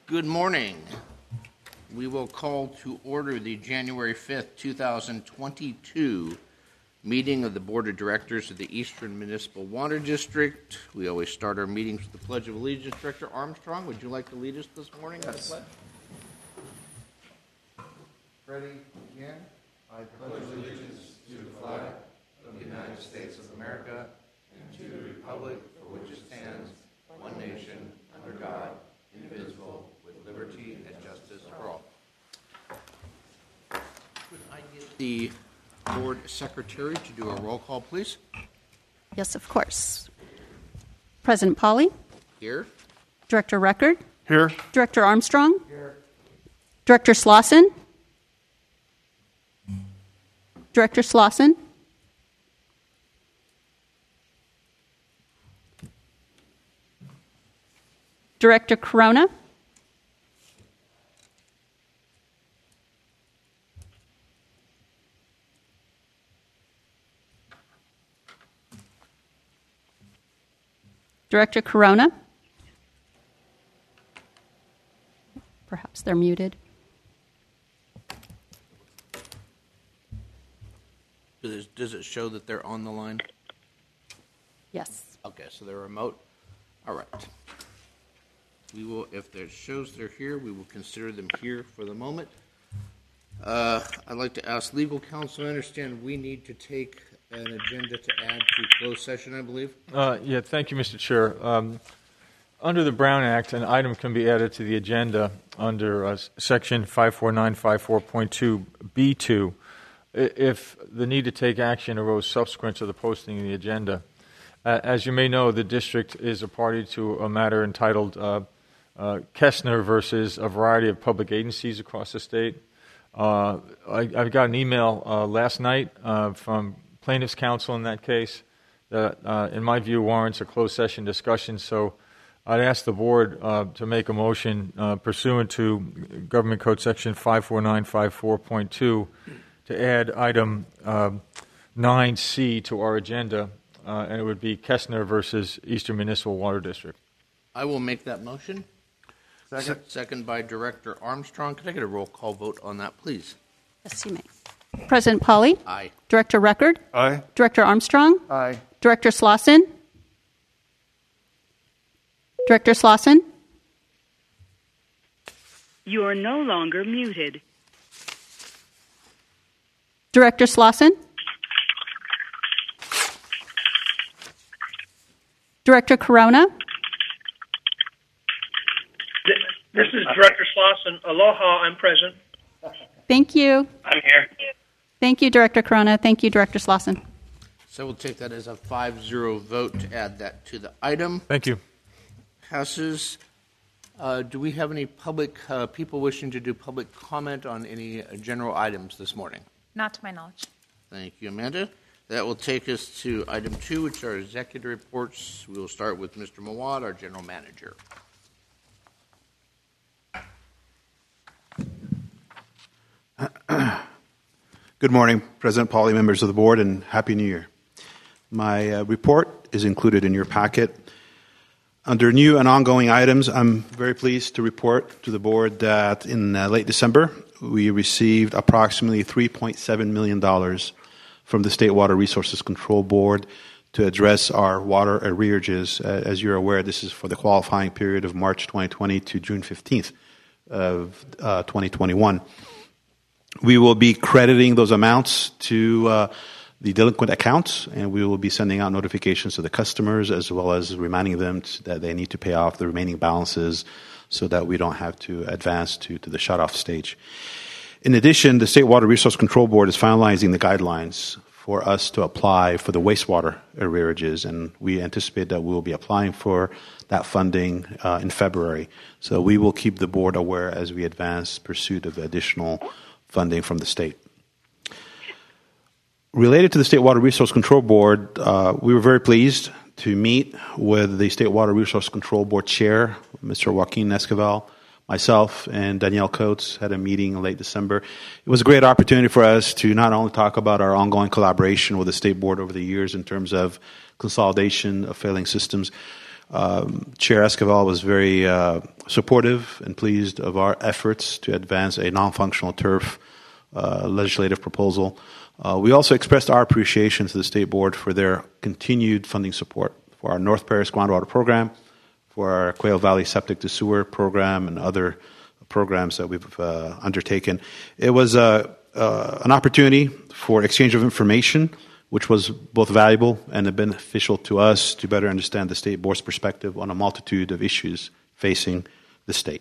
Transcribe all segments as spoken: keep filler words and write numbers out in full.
Good morning. We will call to order the January fifth, two thousand twenty-two meeting of the Board of Directors of the Eastern Municipal Water District. We always start our meetings with the Pledge of Allegiance. Director Armstrong, would you like to lead us this morning? Yes. Ready? Again? I pledge allegiance to the flag of the United States of America and to the republic for which it stands, one nation, under God, indivisible, with liberty and justice for all. Could I get the board secretary to do a roll call, please? Yes, of course. President Polly? Here. Director Record? Here. Director Armstrong? Here. Director Slauson? Director Slauson? Director Corona? Director Corona? Perhaps they're muted. Does, does it show that they're on the line? Yes. Okay, so they're remote. All right. We will, if it shows they're here, we will consider them here for the moment. Uh, I'd like to ask legal counsel. I understand we need to take an agenda to add to closed session, I believe. Uh, yeah, thank you, Mister Chair. Um, under the Brown Act, an item can be added to the agenda under uh, Section five four nine five four point two B two if the need to take action arose subsequent to the posting of the agenda. Uh, as you may know, the district is a party to a matter entitled uh, uh, Kessner versus a variety of public agencies across the state. Uh, I, I got an email uh, last night uh, from plaintiff's counsel in that case that, uh, in my view, warrants a closed session discussion. So I'd ask the board uh, to make a motion uh, pursuant to Government Code Section five four nine five four point two to add item um, nine C to our agenda, uh, and it would be Kessner versus Eastern Municipal Water District. I will make that motion. Second. Second by Director Armstrong. Could I get a roll call vote on that, please? Yes, you may. President Polly? Aye. Director Record? Aye. Director Armstrong? Aye. Director Slauson? Director Slauson? You are no longer muted. Director Slauson? Director Corona? This is Director Slauson. Aloha, I'm present. Thank you. I'm here. Thank you, Director Corona. Thank you, Director Slauson. So we'll take that as a five zero vote to add that to the item. Thank you. Passes. Uh, do we have any public uh, people wishing to do public comment on any uh, general items this morning? Not to my knowledge. Thank you, Amanda. That will take us to item two, which are executive reports. We will start with Mister Mawad, our general manager. Good morning, President Polly, members of the board, and Happy New Year. My uh, report is included in your packet. Under new and ongoing items, I'm very pleased to report to the board that in uh, late December, we received approximately three point seven million dollars from the State Water Resources Control Board to address our water arrearages. Uh, as you're aware, this is for the qualifying period of March twenty twenty to June fifteenth of uh, twenty twenty-one. We will be crediting those amounts to uh, the delinquent accounts, and we will be sending out notifications to the customers as well as reminding them to, that they need to pay off the remaining balances so that we don't have to advance to, to the shut-off stage. In addition, the State Water Resource Control Board is finalizing the guidelines for us to apply for the wastewater arrearages, and we anticipate that we will be applying for that funding uh, in February. So we will keep the board aware as we advance pursuit of additional funding from the state. Related to the State Water Resource Control Board, uh, we were very pleased to meet with the State Water Resource Control Board Chair, Mister Joaquin Esquivel. Myself and Danielle Coates had a meeting in late December. It was a great opportunity for us to not only talk about our ongoing collaboration with the State Board over the years in terms of consolidation of failing systems, Um, Chair Esquivel was very uh, supportive and pleased of our efforts to advance a non-functional turf uh, legislative proposal. Uh, we also expressed our appreciation to the State Board for their continued funding support for our North Paris groundwater program, for our Quail Valley septic to sewer program, and other programs that we've uh, undertaken. It was uh, uh, an opportunity for exchange of information, which was both valuable and beneficial to us to better understand the State Board's perspective on a multitude of issues facing the state.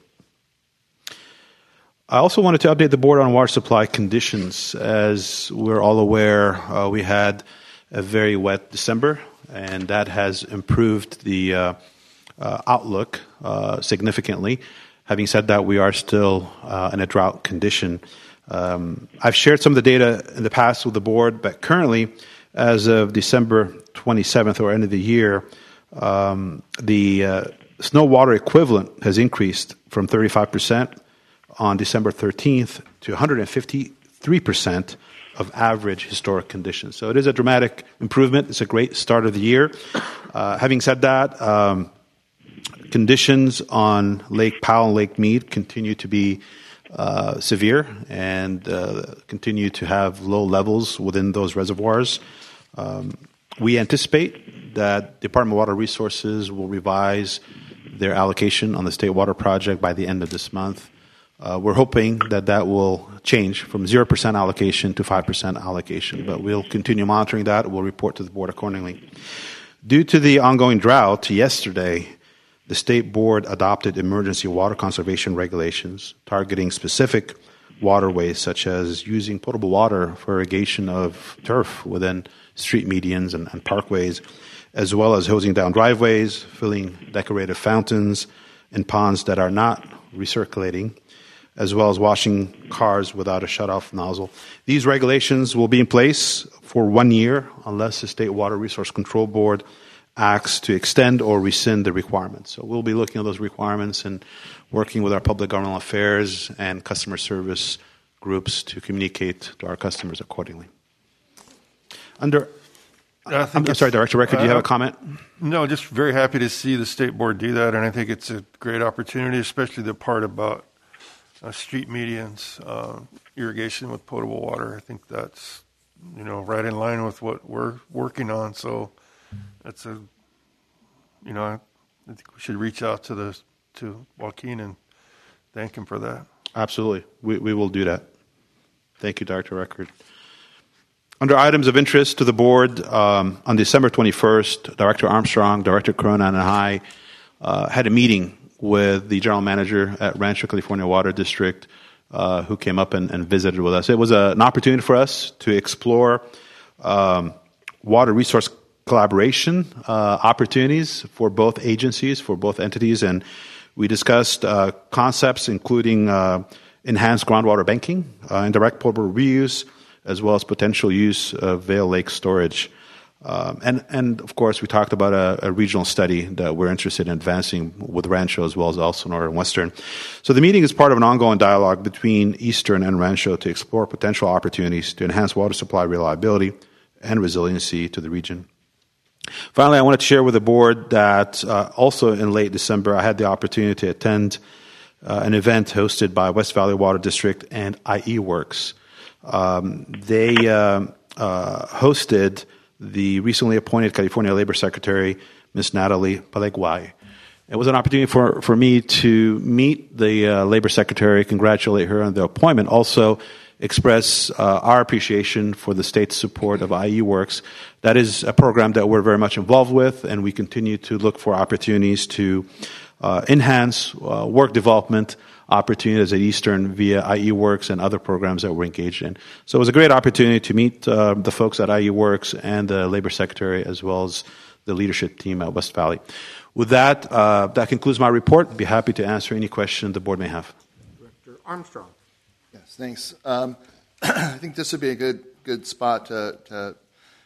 I also wanted to update the Board on water supply conditions. As we're all aware, uh, we had a very wet December, and that has improved the uh, uh, outlook uh, significantly. Having said that, we are still uh, in a drought condition. Um, I've shared some of the data in the past with the Board, but currently, as of December twenty-seventh, or end of the year, um, the uh, snow water equivalent has increased from thirty-five percent on December thirteenth to one hundred fifty-three percent of average historic conditions. So it is a dramatic improvement. It's a great start of the year. Uh, having said that, um, conditions on Lake Powell and Lake Mead continue to be uh, severe and uh, continue to have low levels within those reservoirs. Um, we anticipate that Department of Water Resources will revise their allocation on the State Water Project by the end of this month. Uh, we're hoping that that will change from zero percent allocation to five percent allocation, but we'll continue monitoring that. We'll report to the Board accordingly. Due to the ongoing drought, yesterday, the State Board adopted emergency water conservation regulations targeting specific waterways, such as using potable water for irrigation of turf within street medians and, and parkways, as well as hosing down driveways, filling decorative fountains and ponds that are not recirculating, as well as washing cars without a shutoff nozzle. These regulations will be in place for one year unless the State Water Resource Control Board acts to extend or rescind the requirements. So we'll be looking at those requirements and working with our public governmental affairs and customer service groups to communicate to our customers accordingly. Under, I think I'm sorry, Director Record, do you have a comment? No, just very happy to see the State Board do that, and I think it's a great opportunity, especially the part about uh, street medians, uh, irrigation with potable water. I think that's, you know, right in line with what we're working on. So that's a, you know, I think we should reach out to the to Joaquin and thank him for that. Absolutely, we we will do that. Thank you, Director Record. Under items of interest to the Board, um, on December twenty-first, Director Armstrong, Director Corona, and I uh, had a meeting with the General Manager at Rancho California Water District, uh, who came up and, and visited with us. It was a, an opportunity for us to explore um, water resource collaboration uh, opportunities for both agencies, for both entities, and we discussed uh, concepts including uh, enhanced groundwater banking, uh, indirect potable reuse, as well as potential use of Vail Lake storage. Um, and, and, of course, we talked about a, a regional study that we're interested in advancing with Rancho as well as Elsinore and Western. So the meeting is part of an ongoing dialogue between Eastern and Rancho to explore potential opportunities to enhance water supply reliability and resiliency to the region. Finally, I wanted to share with the Board that uh, also in late December, I had the opportunity to attend uh, an event hosted by West Valley Water District and I E Works. Um, they uh, uh, hosted the recently appointed California Labor Secretary, Miz Natalie Paleguay. It was an opportunity for, for me to meet the uh, Labor Secretary, congratulate her on the appointment, also express uh, our appreciation for the state's support of I E Works. That is a program that we're very much involved with, and we continue to look for opportunities to uh, enhance uh, work development opportunities at Eastern via I E Works and other programs that we're engaged in. So it was a great opportunity to meet uh, the folks at I E Works and the Labor Secretary, as well as the leadership team at West Valley. With that, uh, that concludes my report. I'd be happy to answer any question the Board may have. Director Armstrong. Yes, thanks. Um, I think this would be a good good spot to, to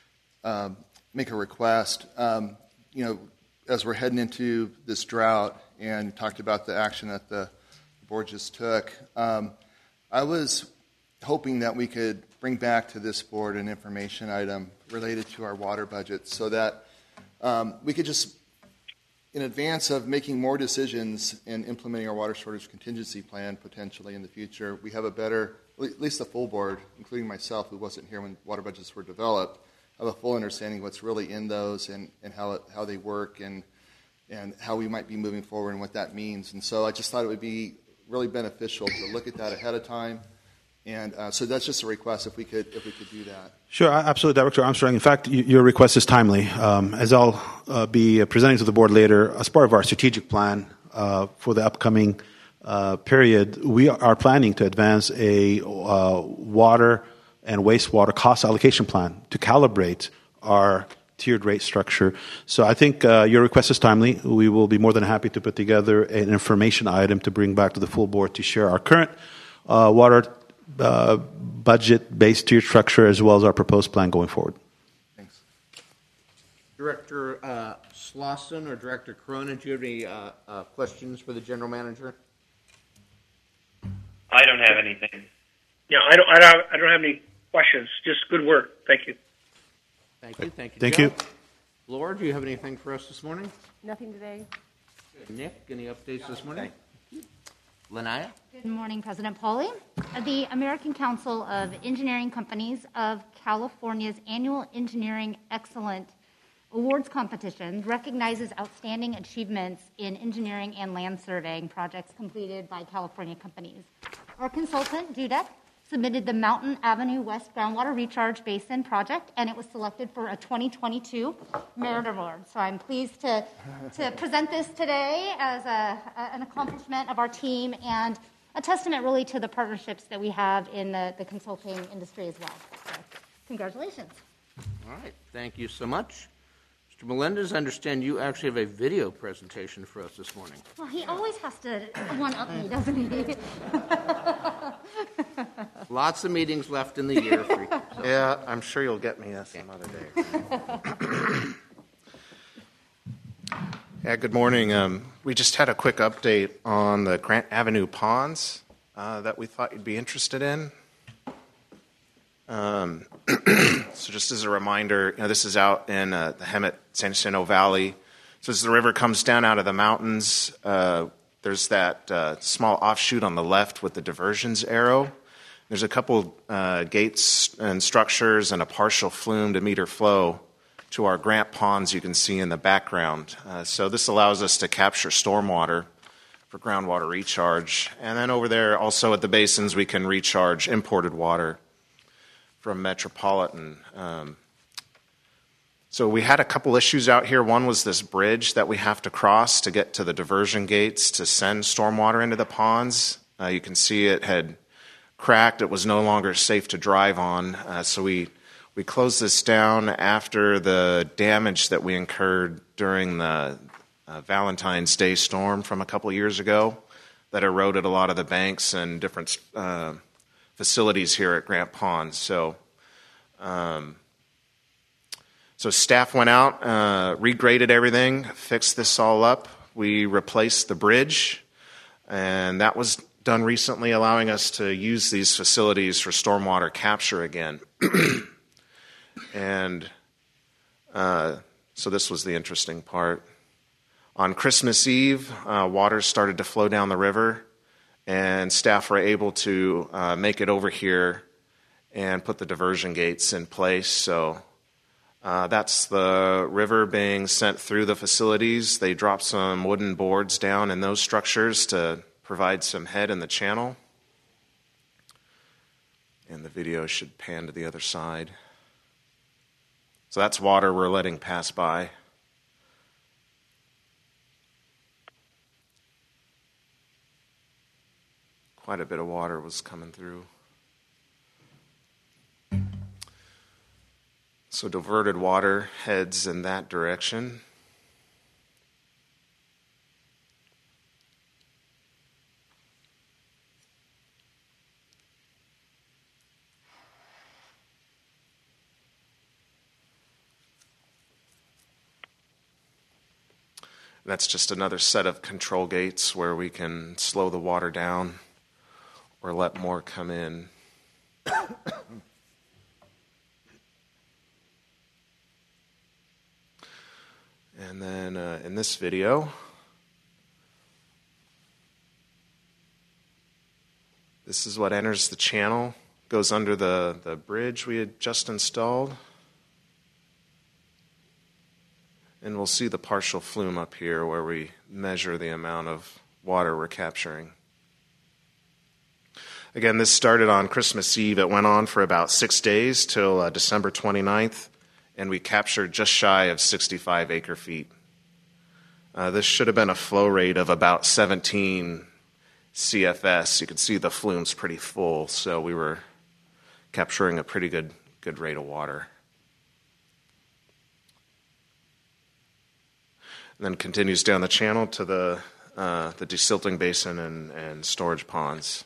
um, make a request. Um, you know, as we're heading into this drought, and talked about the action that the Board just took, um, I was hoping that we could bring back to this Board an information item related to our water budget, so that um, we could just in advance of making more decisions and implementing our water shortage contingency plan potentially in the future, we have a better, at least the full board, including myself, who wasn't here when water budgets were developed, have a full understanding of what's really in those and, and how it, how they work and and how we might be moving forward and what that means. And so I just thought it would be really beneficial to look at that ahead of time. And uh, so that's just a request if we could if we could do that. Sure, absolutely, Director Armstrong. In fact, y- your request is timely. Um, as I'll uh, be presenting to the board later, as part of our strategic plan uh, for the upcoming uh, period, we are planning to advance a uh, water and wastewater cost allocation plan to calibrate our tiered rate structure. So I think uh, your request is timely. We will be more than happy to put together an information item to bring back to the full board to share our current uh, water Uh, budget-based tiered structure as well as our proposed plan going forward. Thanks. Director uh, Slauson or Director Corona, do you have any uh, uh, questions for the general manager? I don't have anything. Yeah, I don't. I don't. I don't have any questions. Just good work. Thank you. Thank you. Thank you. Thank Joe. you. Laura, do you have anything for us this morning? Nothing today. Nick, any updates this morning? Lanaya? Good morning, President Pauly. The American Council of Engineering Companies of California's annual Engineering Excellence Awards competition recognizes outstanding achievements in engineering and land surveying projects completed by California companies. Our consultant, Dudek, submitted the Mountain Avenue West Groundwater Recharge Basin project, and it was selected for a twenty twenty-two Merit Award. So I'm pleased to, to present this today as a, a, an accomplishment of our team and a testament really to the partnerships that we have in the, the consulting industry as well. So congratulations. All right. Thank you so much. Mister Melendez, I understand you actually have a video presentation for us this morning. Well, he always has to one-up me, doesn't he? Lots of meetings left in the year for you. So. Yeah, I'm sure you'll get me some other day. Yeah, good morning. Um, we just had a quick update on the Grant Avenue ponds uh, that we thought you'd be interested in. Um, so just as a reminder, you know, this is out in uh, the Hemet San Jacinto Valley. So as the river comes down out of the mountains, uh, there's that uh, small offshoot on the left with the diversions arrow. There's a couple uh, gates and structures and a partial flume to meter flow to our Grant ponds you can see in the background. Uh, so this allows us to capture stormwater for groundwater recharge. And then over there, also at the basins, we can recharge imported water from Metropolitan. Um, so we had a couple issues out here. One was this bridge that we have to cross to get to the diversion gates to send stormwater into the ponds. Uh, you can see it had cracked. It was no longer safe to drive on. Uh, so we, we closed this down after the damage that we incurred during the uh, Valentine's Day storm from a couple years ago that eroded a lot of the banks and different uh, facilities here at Grant Pond. So, um, so staff went out, uh, regraded everything, fixed this all up. We replaced the bridge, and that was done recently, allowing us to use these facilities for stormwater capture again. And uh, so this was the interesting part. On Christmas Eve, uh, water started to flow down the river, and staff were able to uh, make it over here and put the diversion gates in place. So uh, that's the river being sent through the facilities. They dropped some wooden boards down in those structures to provide some head in the channel. And the video should pan to the other side. So that's water we're letting pass by. Quite a bit of water was coming through. So diverted water heads in that direction. That's just another set of control gates where we can slow the water down or let more come in. And then uh, in this video, this is what enters the channel, goes under the, the bridge we had just installed. And we'll see the partial flume up here where we measure the amount of water we're capturing. Again, this started on Christmas Eve. It went on for about six days till uh, December twenty-ninth, and we captured just shy of sixty-five acre feet. Uh, this should have been a flow rate of about seventeen C F S. You can see the flume's pretty full, so we were capturing a pretty good, good rate of water. And then continues down the channel to the, uh, the desilting basin and, and storage ponds.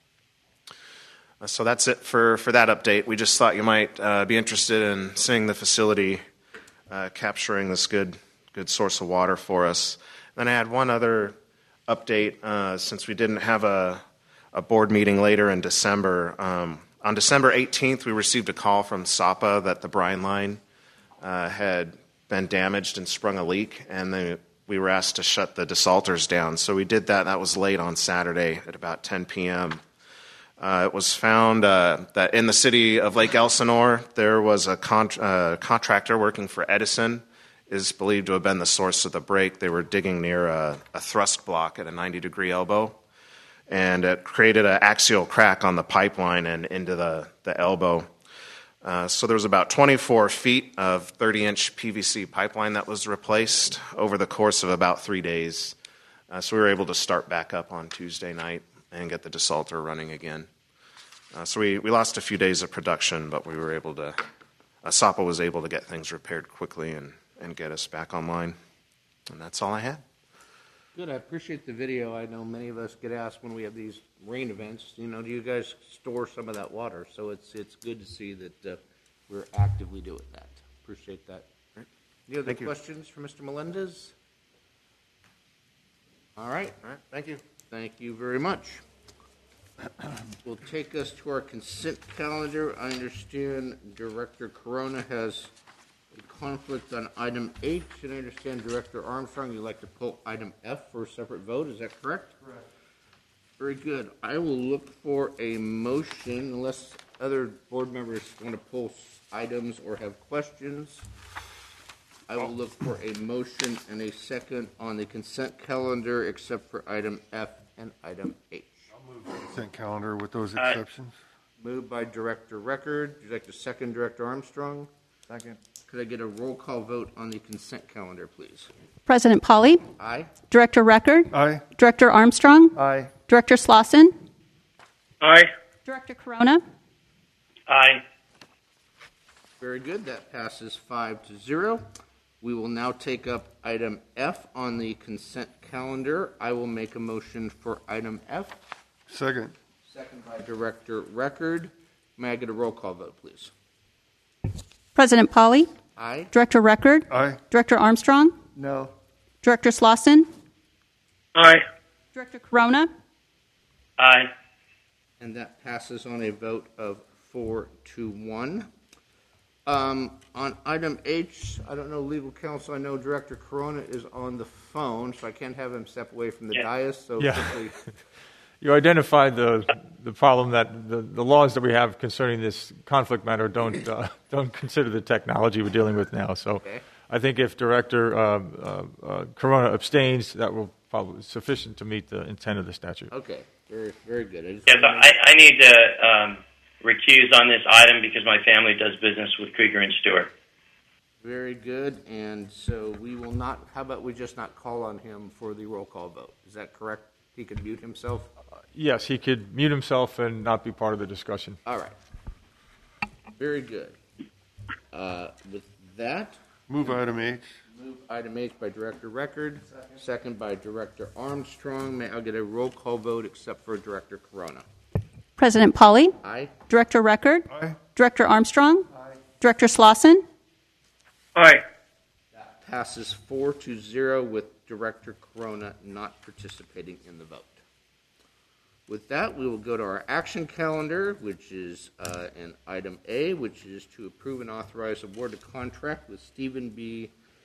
So that's it for, for that update. We just thought you might uh, be interested in seeing the facility uh, capturing this good good source of water for us. Then I had one other update uh, since we didn't have a, a board meeting later in December. Um, on December eighteenth, we received a call from S A P A that the brine line uh, had been damaged and sprung a leak, and then we were asked to shut the desalters down. So we did that. That was late on Saturday at about ten p.m. Uh, it was found uh, that in the city of Lake Elsinore, there was a con- uh, contractor working for Edison, is believed to have been the source of the break. They were digging near a, a thrust block at a ninety degree elbow, and it created an axial crack on the pipeline and into the, the elbow. Uh, so there was about twenty-four feet of thirty inch P V C pipeline that was replaced over the course of about three days. Uh, so we were able to start back up on Tuesday night and get the desalter running again. Uh, so we, we lost a few days of production, but we were able to, uh, S A P A was able to get things repaired quickly and, and get us back online. And that's all I had. Good. I appreciate the video. I know many of us get asked when we have these rain events, you know, do you guys store some of that water? So it's it's good to see that uh, we're actively doing that. Appreciate that. Right. Any other Thank you. questions for Mister Melendez? All right. All right. Thank you. Thank you very much. Will take us to our consent calendar. I understand Director Corona has a conflict on item H, and I understand Director Armstrong, you'd like to pull item F for a separate vote. Is that correct? Correct. Very good. I will look for a motion, unless other board members want to pull items or have questions. I will look for a motion and a second on the consent calendar, except for item F and item H. Consent calendar with those Uh, exceptions. Moved by Director Record. Would you like to second Director Armstrong? Second. Could I get a roll call vote on the consent calendar, please? President Polly, Aye. Director Record, Aye. Director Armstrong, Aye. Director Slauson, Aye. Director Corona. Aye. Very good. That passes five to zero. We will now take up item F on the consent calendar. I will make a motion for item F. Second. Second by Director Record. May I get a roll call vote, please? President Polly, Aye. Director Record, Aye. Director Armstrong, No. Director Slauson, Aye. Director Corona. Aye. And that passes on a vote of four to one. Um, on item H, I don't know legal counsel. I know Director Corona is on the phone, so I can't have him step away from the Yeah. dais. So Yeah. quickly, You identified the the problem that the, the laws that we have concerning this conflict matter don't uh, don't consider the technology we're dealing with now. So Okay. I think if Director uh, uh, uh, Corona abstains, that will probably be sufficient to meet the intent of the statute. okay, very very good. I just Yes, wanna make- I, I need to um, recuse on this item because my family does business with Krieger and Stewart. Very good, and so we will not, how about we just not call on him for the roll call vote? Is that correct? He could mute himself? Yes, he could mute himself and not be part of the discussion. All right. Very good. Uh, with that, Move item H. move item H by Director Record, second by Director Armstrong. May I get a roll call vote except for Director Corona? President Polly, Aye. Director Record, Aye. Director Armstrong, Director Slauson, Aye. Passes four to zero with Director Corona not participating in the vote. With that, we will go to our action calendar, which is uh, in item A, which is to approve and authorize award a contract with Stephen B.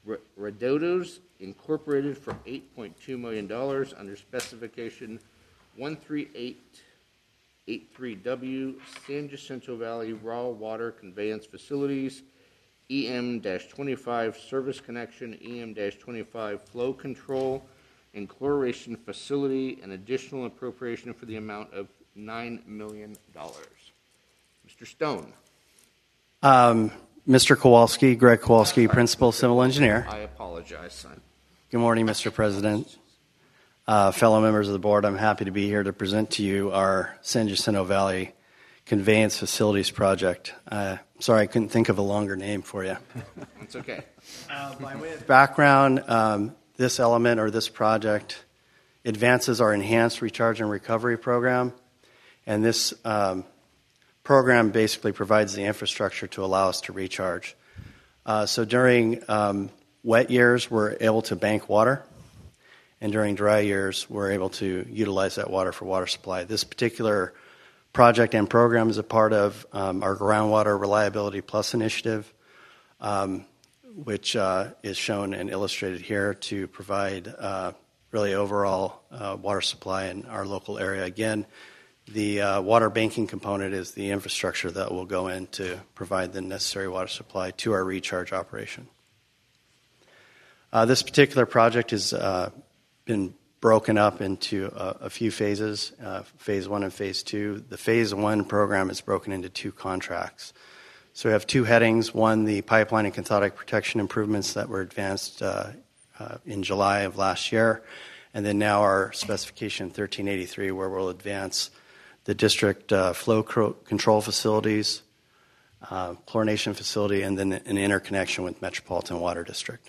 R- Radotos Incorporated for eight point two million dollars under specification one three eight eight three W, San Jacinto Valley Raw Water Conveyance Facilities, E M twenty-five Service Connection, E M twenty-five Flow Control, and Chloration Facility, an additional appropriation for the amount of nine million dollars. Mister Stone. Um, Mister Kowalski, Greg Kowalski, Principal Civil Engineer. I apologize, son. Good morning, Mister President. Uh, fellow members of the board, I'm happy to be here to present to you our San Jacinto Valley Conveyance Facilities Project. Uh, sorry, I couldn't think of a longer name for you. It's okay. Uh, by way of background, um, this element or this project advances our enhanced recharge and recovery program, and this um, program basically provides the infrastructure to allow us to recharge. Uh, so during um, wet years, we're able to bank water, and during dry years, we're able to utilize that water for water supply. This particular project and program is a part of um, our Groundwater Reliability Plus initiative, um, which uh, is shown and illustrated here to provide uh, really overall uh, water supply in our local area. Again, the uh, water banking component is the infrastructure that will go in to provide the necessary water supply to our recharge operation. Uh, this particular project has uh, been broken up into a, a few phases, uh, phase one and phase two. The phase one program is broken into two contracts. So we have two headings. One, the pipeline and cathodic protection improvements that were advanced uh, uh, in July of last year. And then now our specification thirteen eighty-three, where we'll advance the district uh, flow control facilities, uh, chlorination facility, and then an interconnection with Metropolitan Water District.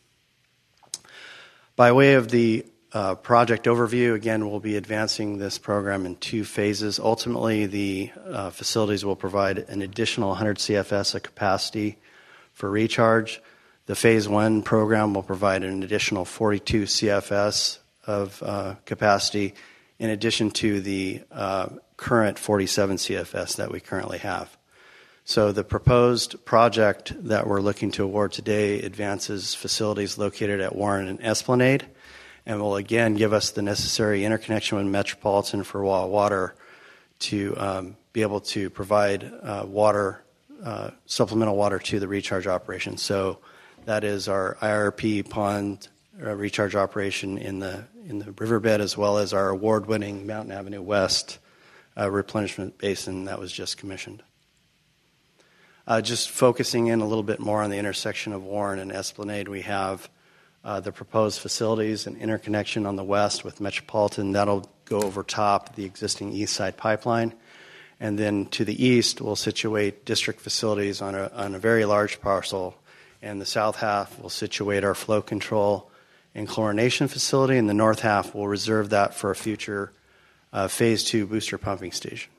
By way of the uh, project overview, again, we'll be advancing this program in two phases. Ultimately, the uh, facilities will provide an additional one hundred C F S of capacity for recharge. The phase one program will provide an additional forty-two C F S of uh, capacity, in addition to the uh, current forty-seven C F S that we currently have. So the proposed project that we're looking to award today advances facilities located at Warren and Esplanade, and will again give us the necessary interconnection with Metropolitan for raw water to um, be able to provide uh, water, uh, supplemental water to the recharge operation. So that is our I R P pond uh, recharge operation in the in the riverbed, as well as our award-winning Mountain Avenue West uh, replenishment basin that was just commissioned. Uh, just focusing in a little bit more on the intersection of Warren and Esplanade, we have uh, the proposed facilities and interconnection on the west with Metropolitan. That'll go over top the existing east side pipeline. And then to the east, we'll situate district facilities on a, on a very large parcel. And the south half will situate our flow control and chlorination facility, and the north half will reserve that for a future uh, phase two booster pumping station.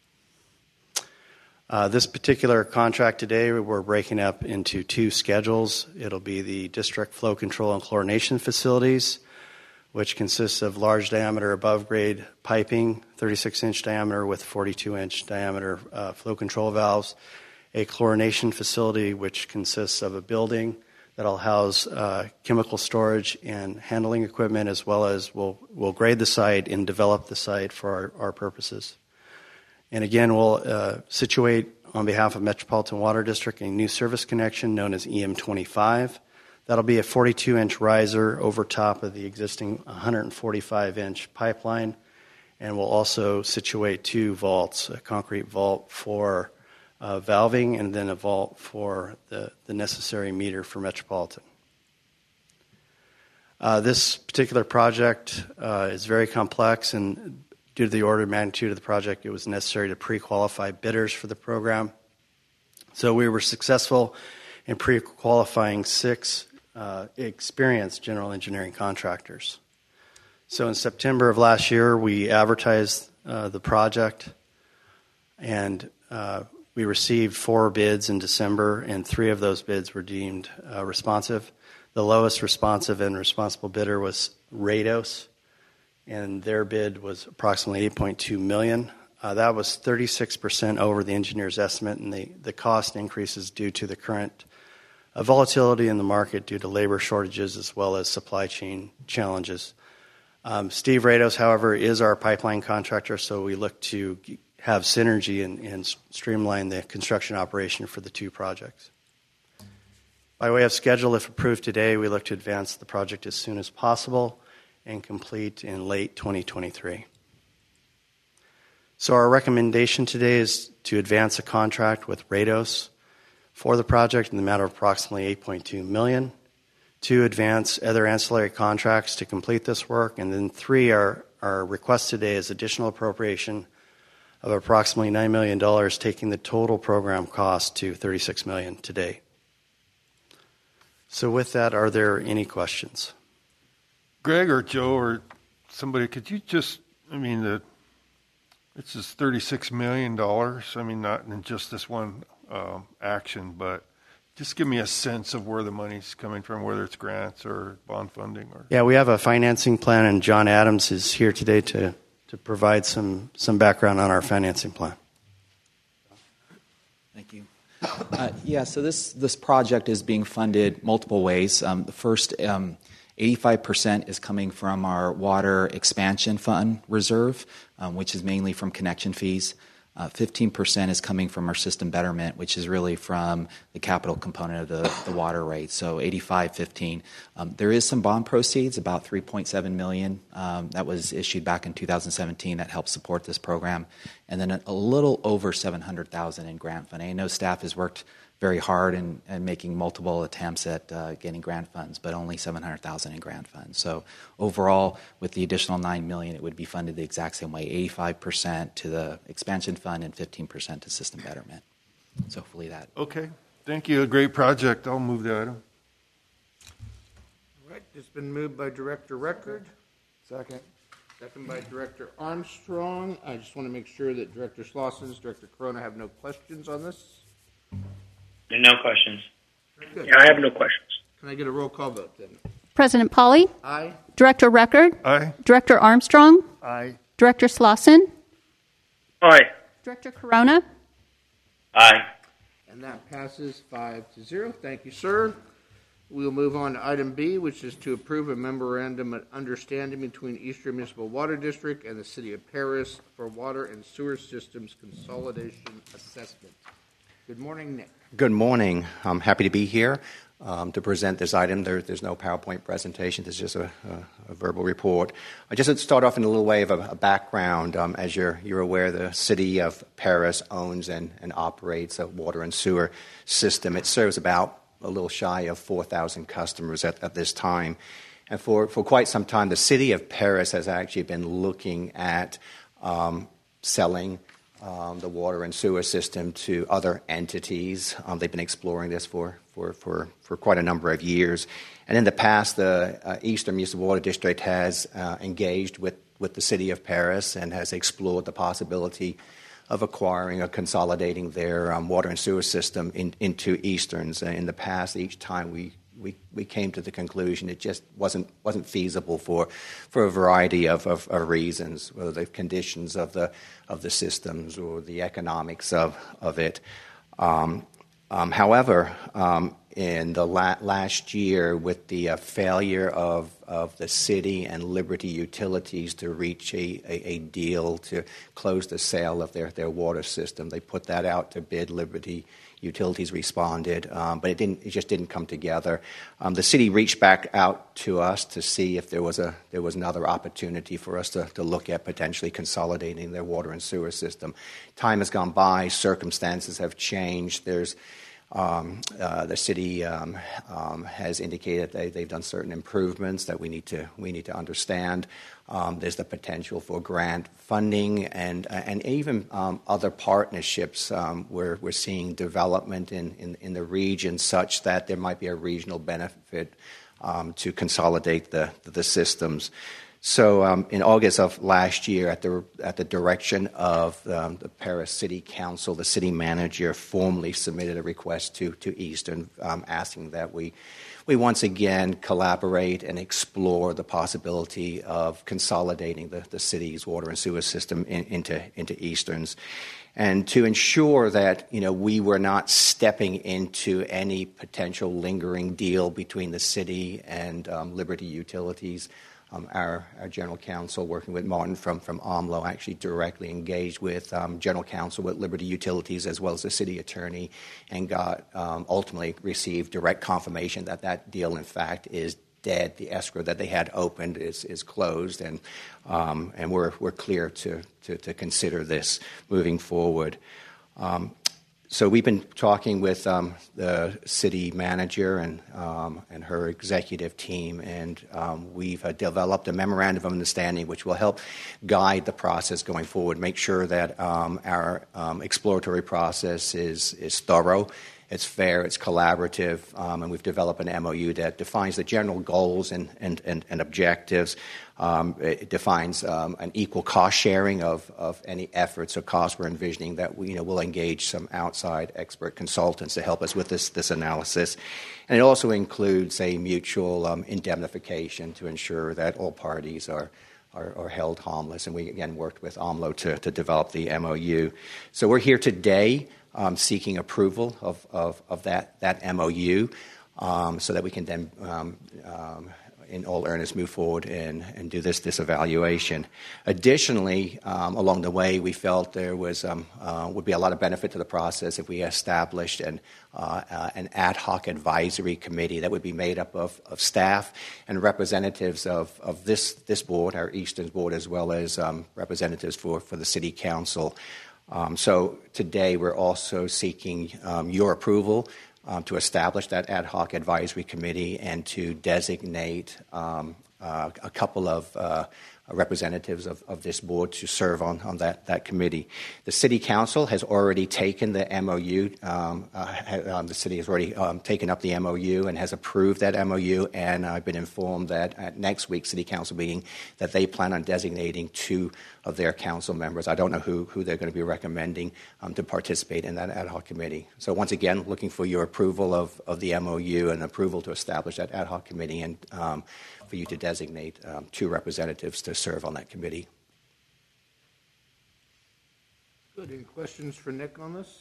Uh, this particular contract today, we're breaking up into two schedules. It'll be the district flow control and chlorination facilities, which consists of large diameter above grade piping, thirty-six inch diameter with forty-two inch diameter uh, flow control valves, a chlorination facility which consists of a building that'll house uh, chemical storage and handling equipment, as well as we'll, we'll grade the site and develop the site for our, our purposes. And again, we'll uh, situate on behalf of Metropolitan Water District a new service connection known as E M twenty-five. That'll be a forty-two inch riser over top of the existing one hundred forty-five inch pipeline. And we'll also situate two vaults, a concrete vault for uh, valving, and then a vault for the, the necessary meter for Metropolitan. Uh, this particular project uh, is very complex, and due to the order of magnitude of the project, it was necessary to pre-qualify bidders for the program. So we were successful in pre-qualifying six uh, experienced general engineering contractors. So in September of last year, we advertised uh, the project, and uh, we received four bids in December, and three of those bids were deemed uh, responsive. The lowest responsive and responsible bidder was Rados, and their bid was approximately eight point two million dollars. Uh, that was thirty-six percent over the engineer's estimate, and the, the cost increases due to the current uh, volatility in the market due to labor shortages as well as supply chain challenges. Um, Steve Rados, however, is our pipeline contractor, so we look to have synergy and, and streamline the construction operation for the two projects. By way of schedule, if approved today, we look to advance the project as soon as possible and complete in late twenty twenty-three. So our recommendation today is to advance a contract with Rados for the project in the amount of approximately eight point two million dollars, to advance other ancillary contracts to complete this work, and then three, our, our request today is additional appropriation of approximately nine million dollars, taking the total program cost to thirty-six million dollars today. So with that, are there any questions? Greg or Joe or somebody, could you just, I mean, the, this is thirty-six million dollars. I mean, not in just this one uh, action, but just give me a sense of where the money's coming from, whether it's grants or bond funding. Or Yeah, we have a financing plan, and John Adams is here today to, to provide some, some background on our financing plan. Thank you. Uh, yeah, so this, this project is being funded multiple ways. Um, the first, um, eighty-five percent is coming from our Water Expansion Fund reserve, um, which is mainly from connection fees. Uh, fifteen percent is coming from our system betterment, which is really from the capital component of the, the water rate. So eighty-five fifteen. Um, there is some bond proceeds, about three point seven million dollars, um, that was issued back in two thousand seventeen that helped support this program, and then a, a little over seven hundred thousand dollars in grant funding. I know staff has worked very hard and making multiple attempts at uh, getting grant funds, but only seven hundred thousand dollars in grant funds. So overall, with the additional nine million dollars, it would be funded the exact same way, eighty-five percent to the expansion fund and fifteen percent to system betterment. So hopefully that. Okay. Thank you. A great project. I'll move the item. All right. It's been moved by Director Record. Second. Second by Director Armstrong. I just want to make sure that Director Slauson, Director Corona have no questions on this. No questions. Good. Yeah, I have no questions. Can I get a roll call vote then? President Pauly? Aye. Director Record? Aye. Director Armstrong? Aye. Director Slauson? Aye. Director Corona? Aye. And that passes five to zero. Thank you, sir. We'll move on to item B, which is to approve a memorandum of understanding between Eastern Municipal Water District and the City of Paris for water and sewer systems consolidation assessment. Good morning, Nick. Good morning. I'm happy to be here um, to present this item. There, there's no PowerPoint presentation. This is just a, a, a verbal report. I just to start off in a little way of a, a background. Um, as you're, you're aware, the City of Paris owns and, and operates a water and sewer system. It serves about a little shy of four thousand customers at, at this time. And for, for quite some time, the City of Paris has actually been looking at um, selling Um, the water and sewer system to other entities. Um, they've been exploring this for, for, for, for quite a number of years. And in the past, the uh, Eastern Municipal Water District has uh, engaged with, with the City of Paris and has explored the possibility of acquiring or consolidating their um, water and sewer system in, into Eastern's. Uh, in the past, each time we We, we came to the conclusion it just wasn't wasn't feasible for for a variety of, of, of reasons, whether the conditions of the of the systems or the economics of of it. Um, um, however, um, in the la- last year, with the uh, failure of of the city and Liberty Utilities to reach a, a, a deal to close the sale of their, their water system, they put that out to bid. Liberty Utilities responded, um, but it didn't. It just didn't come together. Um, the city reached back out to us to see if there was a there was another opportunity for us to, to look at potentially consolidating their water and sewer system. Time has gone by. Circumstances have changed. There's um, uh, the city um, um, has indicated they, they've done certain improvements that we need to we need to understand. Um, there's the potential for grant funding and uh, and even um, other partnerships. Um, where we're seeing development in, in, in the region such that there might be a regional benefit um, to consolidate the the systems. So um, in August of last year, at the at the direction of um, the Paris City Council, the city manager formally submitted a request to to Eastern, um, asking that we we once again collaborate and explore the possibility of consolidating the, the city's water and sewer system in, into into Eastern's. And to ensure that, you know, we were not stepping into any potential lingering deal between the city and um, Liberty Utilities, um, our, our general counsel, working with Martin from, from AMLO, actually directly engaged with um, general counsel with Liberty Utilities as well as the city attorney, and got um, ultimately received direct confirmation that that deal, in fact, is dead. The escrow that they had opened is is closed, and um, and we're we're clear to, to to consider this moving forward. Um, so we've been talking with um, the city manager and um, and her executive team, and um, we've uh, developed a memorandum of understanding which will help guide the process going forward. Make sure that um, our um, exploratory process is is thorough. It's fair, it's collaborative, um, and we've developed an M O U that defines the general goals and, and, and, and objectives. Um, it defines um, an equal cost sharing of, of any efforts or costs we're envisioning that we, you know, we'll engage some outside expert consultants to help us with this, this analysis. And it also includes a mutual um, indemnification to ensure that all parties are Are, are held harmless, and we again worked with AMLO to, to develop the M O U. So we're here today um, seeking approval of, of, of that, that M O U um, so that we can then, um, um, in all earnest, move forward and, and do this, this evaluation. Additionally, um, along the way, we felt there was um, uh, would be a lot of benefit to the process if we established an Uh, uh, an ad hoc advisory committee that would be made up of, of staff and representatives of, of this, this board, our Eastern board, as well as um, representatives for, for the city council. Um, so today we're also seeking um, your approval um, to establish that ad hoc advisory committee and to designate um, uh, a couple of uh, representatives of, of this board to serve on, on that, that committee. The City Council has already taken the M O U. Um, uh, ha, um, the city has already um, taken up the M O U and has approved that M O U, and I've been informed that at next week's City Council meeting that they plan on designating two of their council members. I don't know who, who they're going to be recommending um, to participate in that ad hoc committee. So once again, looking for your approval of, of the M O U and approval to establish that ad hoc committee, and um, for you to designate um, two representatives to serve on that committee. Good. Any questions for Nick on this?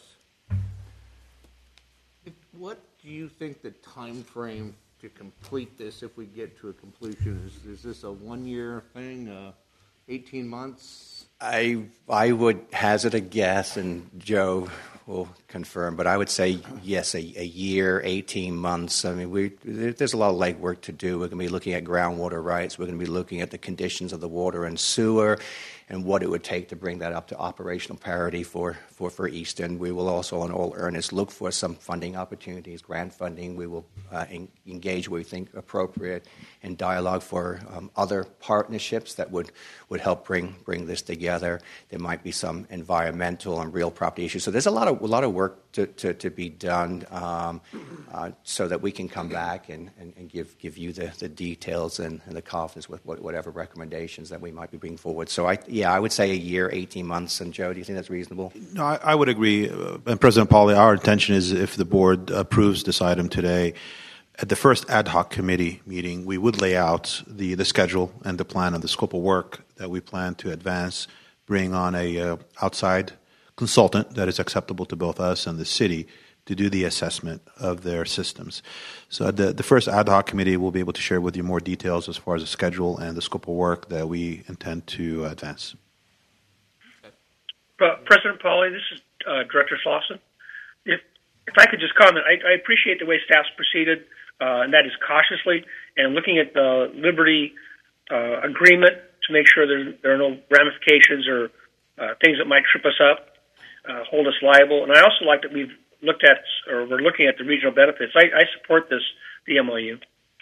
What do you think the time frame to complete this, if we get to a completion, is? Is this a one-year thing, uh, eighteen months? I I would hazard a guess, and Joe will confirm, but I would say yes, a, a year, eighteen months. I mean, we there's a lot of legwork to do. We're going to be looking at groundwater rights. We're going to be looking at the conditions of the water and sewer and what it would take to bring that up to operational parity for, for, for Eastern. We will also, in all earnest, look for some funding opportunities, grant funding. We will uh, en- engage where we think appropriate in dialogue for um, other partnerships that would, would help bring bring this together. There might be some environmental and real property issues. So there's a lot of a lot of work to, to, to be done um, uh, so that we can come back and, and, and give give you the, the details and, and the confidence with what, whatever recommendations that we might be bringing forward. So I yeah, I would say a year, eighteen months. And Joe, do you think that's reasonable? No, I, I would agree. Uh, and President Pauly, our intention is if the board approves this item today, at the first ad hoc committee meeting, we would lay out the, the schedule and the plan and the scope of work that we plan to advance, bring on a uh, outside consultant that is acceptable to both us and the city to do the assessment of their systems. So the, the first ad hoc committee will be able to share with you more details as far as the schedule and the scope of work that we intend to advance. Uh, President Pauly, this is uh, Director Slauson. If, if I could just comment, I, I appreciate the way staff's proceeded, uh, and that is cautiously, and looking at the Liberty uh, agreement to make sure there, there are no ramifications or uh, things that might trip us up, uh, hold us liable. And I also like that we've looked at, or we're looking at the regional benefits. I, I support this, the M O U.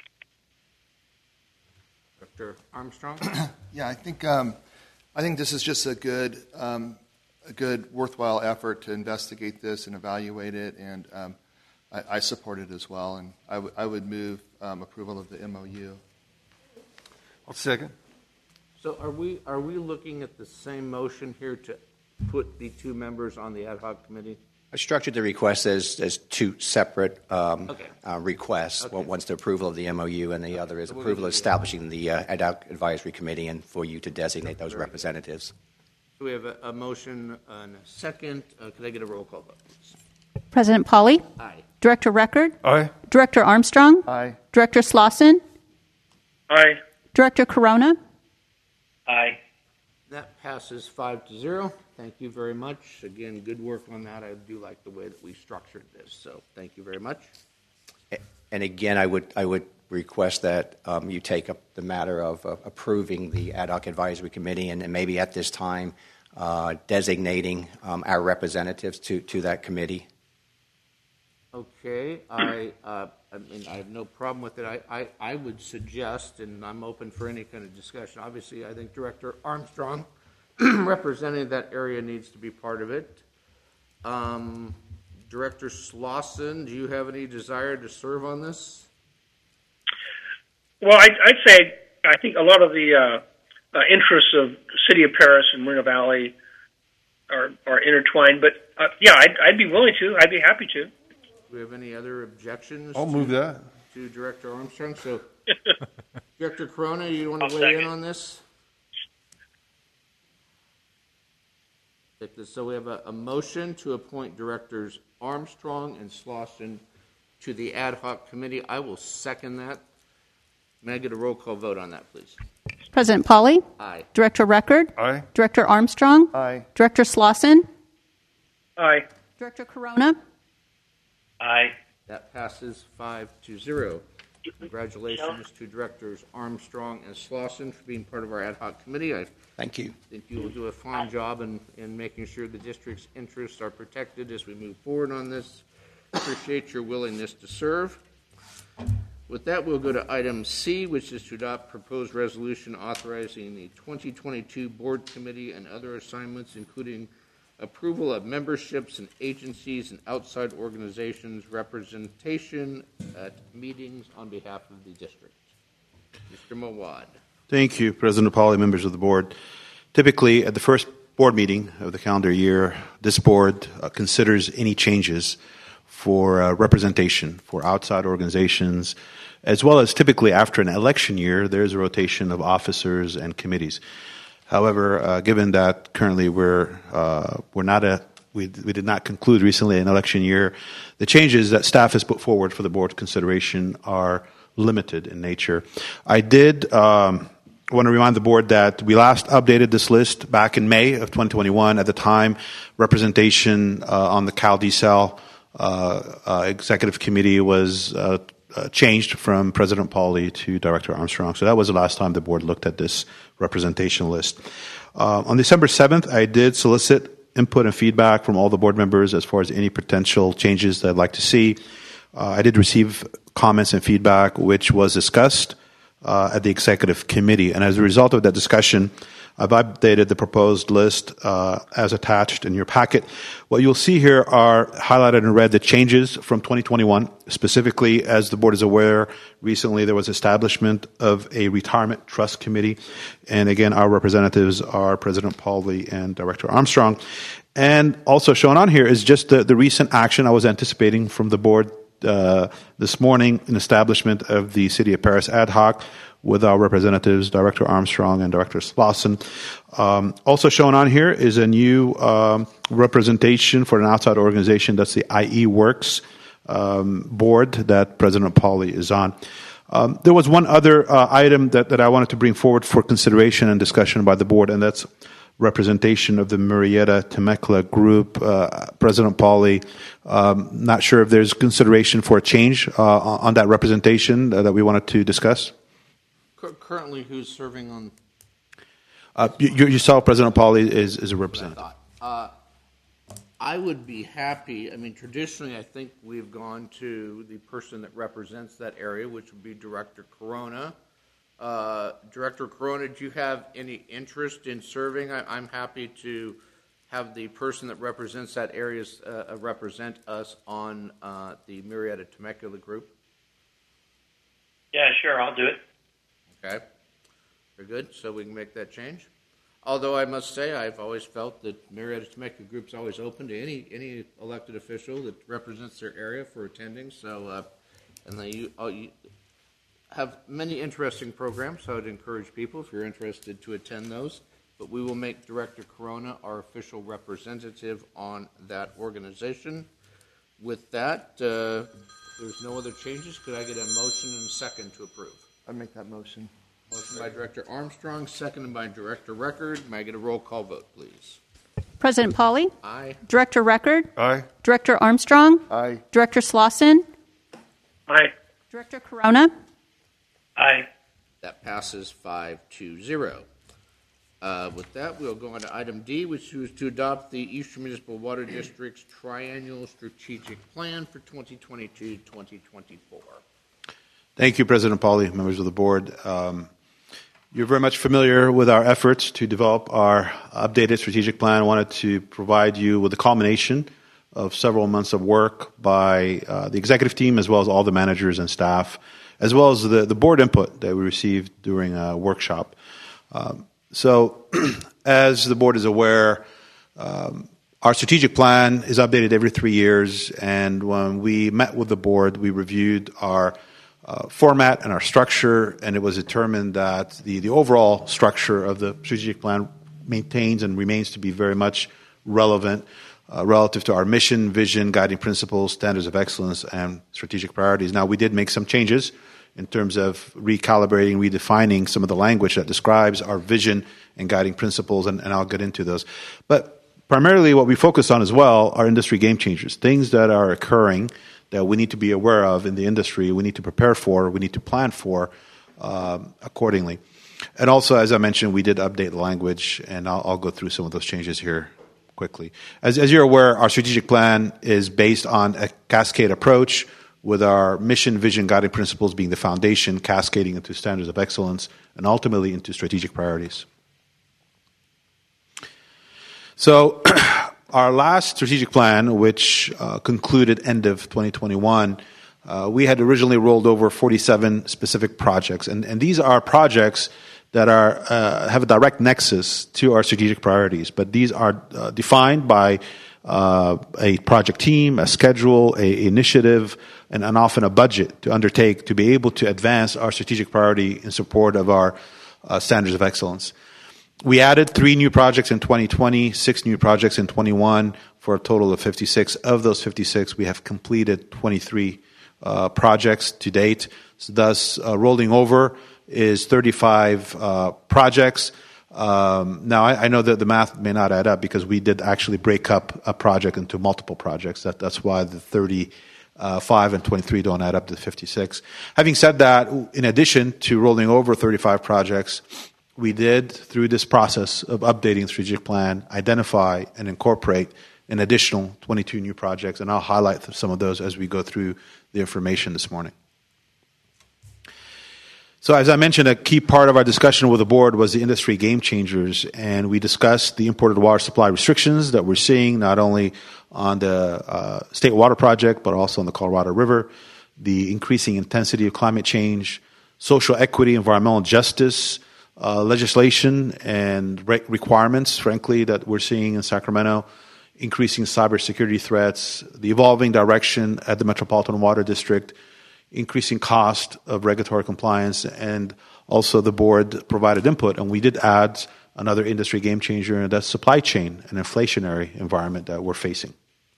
Doctor Armstrong? Yeah, I think um, I think this is just a good um, a good worthwhile effort to investigate this and evaluate it, and um, I, I support it as well. And I, w- I would move um, approval of the M O U. I'll second. So are we, are we looking at the same motion here to put the two members on the ad hoc committee? I structured the request as, as two separate um, Okay. uh, requests. Okay. One- One's the approval of the M O U, and the other is So we're approval gonna of do- establishing the uh, ad hoc advisory committee and for you to designate those Very good. representatives. So we have a, a motion and a second. Uh, could I get a roll call vote, please? President Polly? Aye. Director Record? Aye. Director Armstrong? Aye. Director Slauson? Aye. Director Corona? Aye. That passes five to zero. Thank you very much. Again, good work on that. I do like the way that we structured this, so thank you very much. And again, I would I would request that um, you take up the matter of uh, approving the ad hoc advisory committee, and, and maybe at this time uh, designating um, our representatives to, to that committee. Okay, I, uh, I mean, I have no problem with it. I, I, I would suggest, and I'm open for any kind of discussion, obviously, I think Director Armstrong, representing that area, needs to be part of it. Um, Director Slauson, do you have any desire to serve on this? Well, I'd, I'd say I think a lot of the uh, uh, interests of the City of Paris and Moreno Valley are, are intertwined. But uh, yeah, I'd, I'd be willing to. I'd be happy to. Do we have any other objections? I'll to, move that. to Director Armstrong. So, Director Corona, you want to I'll weigh second. in on this? So we have a, a motion to appoint Directors Armstrong and Slauson to the ad hoc committee. I will second that. May I get a roll call vote on that, please? President Polly? Aye. Director Record? Aye. Director Armstrong? Aye. Director Slauson? Aye. Director Corona? Aye. That passes five to zero. Congratulations to Directors Armstrong and Slauson for being part of our ad hoc committee. I Thank you. think you will do a fine job in, in making sure the district's interests are protected as we move forward on this. Appreciate your willingness to serve. With that, we'll go to item C, which is to adopt proposed resolution authorizing the twenty twenty-two board committee and other assignments, including approval of memberships and agencies and outside organizations, representation at meetings on behalf of the district. Mister Mawad. Thank you, President Pauly, members of the board. Typically, at the first board meeting of the calendar year, this board uh, considers any changes for uh, representation for outside organizations, as well as typically after an election year, there's a rotation of officers and committees. However, uh, given that currently we're uh, we're not a we we did not conclude recently an election year, the changes that staff has put forward for the board's consideration are limited in nature. I did um, want to remind the board that we last updated this list back in May of twenty twenty-one. At the time, representation uh, on the Cal D C E L uh, uh, executive committee was uh, uh, changed from President Pauly to Director Armstrong. So that was the last time the board looked at this representation list. Uh, on December seventh, I did solicit input and feedback from all the board members as far as any potential changes that I'd like to see. Uh, I did receive comments and feedback, which was discussed uh, at the executive committee. And as a result of that discussion, I've updated the proposed list uh, as attached in your packet. What you'll see here are highlighted in red the changes from twenty twenty-one. Specifically, as the board is aware, recently there was establishment of a retirement trust committee. And again, our representatives are President Pauly and Director Armstrong. And also shown on here is just the, the recent action I was anticipating from the board uh, this morning in establishment of the City of Paris ad hoc with our representatives, Director Armstrong and Director Slauson. Um, also shown on here is a new um, representation for an outside organization. That's the I E Works um, board that President Pauly is on. Um, there was one other uh, item that, that I wanted to bring forward for consideration and discussion by the board, and that's representation of the Murrieta Temecula group. Uh, President Pauly, um, not sure if there's consideration for a change uh, on that representation uh, that we wanted to discuss. Currently, who's serving on? Uh, you, yourself, President Pauly, is, is a representative. Uh, I would be happy. I mean, traditionally, I think we've gone to the person that represents that area, which would be Director Corona. Uh, Director Corona, do you have any interest in serving? I, I'm happy to have the person that represents that area uh, represent us on uh, the Murrieta Temecula group. Yeah, sure, I'll do it. Okay. Very good. So we can make that change. Although I must say, I've always felt that Marietta Temecula Group's always open to any any elected official that represents their area for attending. So, uh, and they you, uh, you have many interesting programs. So I'd encourage people, if you're interested, to attend those. But we will make Director Corona our official representative on that organization. With that, uh, there's no other changes. Could I get a motion and a second to approve? I'd make that motion. Motion by Director Armstrong, seconded by Director Record. May I get a roll call vote, please? President Pauly? Aye. Director Record? Aye. Director Armstrong? Aye. Director Slauson? Aye. Director Corona? Aye. That passes five to zero. Uh, with that, we'll go on to item D, which is to adopt the Eastern Municipal Water District's triennial strategic plan for twenty twenty-two to twenty twenty-four. Thank you, President Pauly, members of the board. Um, you're very much familiar with our efforts to develop our updated strategic plan. I wanted to provide you with a culmination of several months of work by uh, the executive team, as well as all the managers and staff, as well as the, the board input that we received during a workshop. Um, so, as the board is aware, um, our strategic plan is updated every three years, and when we met with the board, we reviewed our Uh, format and our structure, and it was determined that the, the overall structure of the strategic plan maintains and remains to be very much relevant uh, relative to our mission, vision, guiding principles, standards of excellence, and strategic priorities. Now, we did make some changes in terms of recalibrating, redefining some of the language that describes our vision and guiding principles, and, and I'll get into those. But primarily what we focus on as well are industry game changers, things that are occurring that we need to be aware of in the industry, we need to prepare for, we need to plan for um, accordingly. And also, as I mentioned, we did update the language, and I'll, I'll go through some of those changes here quickly. As, as you're aware, our strategic plan is based on a cascade approach, with our mission, vision, guiding principles being the foundation, cascading into standards of excellence, and ultimately into strategic priorities. So, our last strategic plan, which uh, concluded end of twenty twenty-one, uh, we had originally rolled over forty-seven specific projects. And, and these are projects that are uh, have a direct nexus to our strategic priorities. But these are uh, defined by uh, a project team, a schedule, a initiative, and, and often a budget to undertake to be able to advance our strategic priority in support of our uh, standards of excellence. We added three new projects in twenty twenty, six new projects in twenty-one, for a total of fifty-six. Of those fifty-six, we have completed twenty-three uh, projects to date. So thus, uh, rolling over is thirty-five uh, projects. Um, now, I, I know that the math may not add up because we did actually break up a project into multiple projects. That, that's why the thirty-five and twenty-three don't add up to fifty-six. Having said that, in addition to rolling over thirty-five projects, we did, through this process of updating the strategic plan, identify and incorporate an additional twenty-two new projects, and I'll highlight some of those as we go through the information this morning. So as I mentioned, a key part of our discussion with the board was the industry game changers, and we discussed the imported water supply restrictions that we're seeing not only on the uh, State Water Project, but also on the Colorado River, the increasing intensity of climate change, social equity, environmental justice, Uh, legislation and re- requirements, frankly, that we're seeing in Sacramento, increasing cybersecurity threats, the evolving direction at the Metropolitan Water District, increasing cost of regulatory compliance, and also the board provided input, and we did add another industry game changer, and that's supply chain and inflationary environment that we're facing.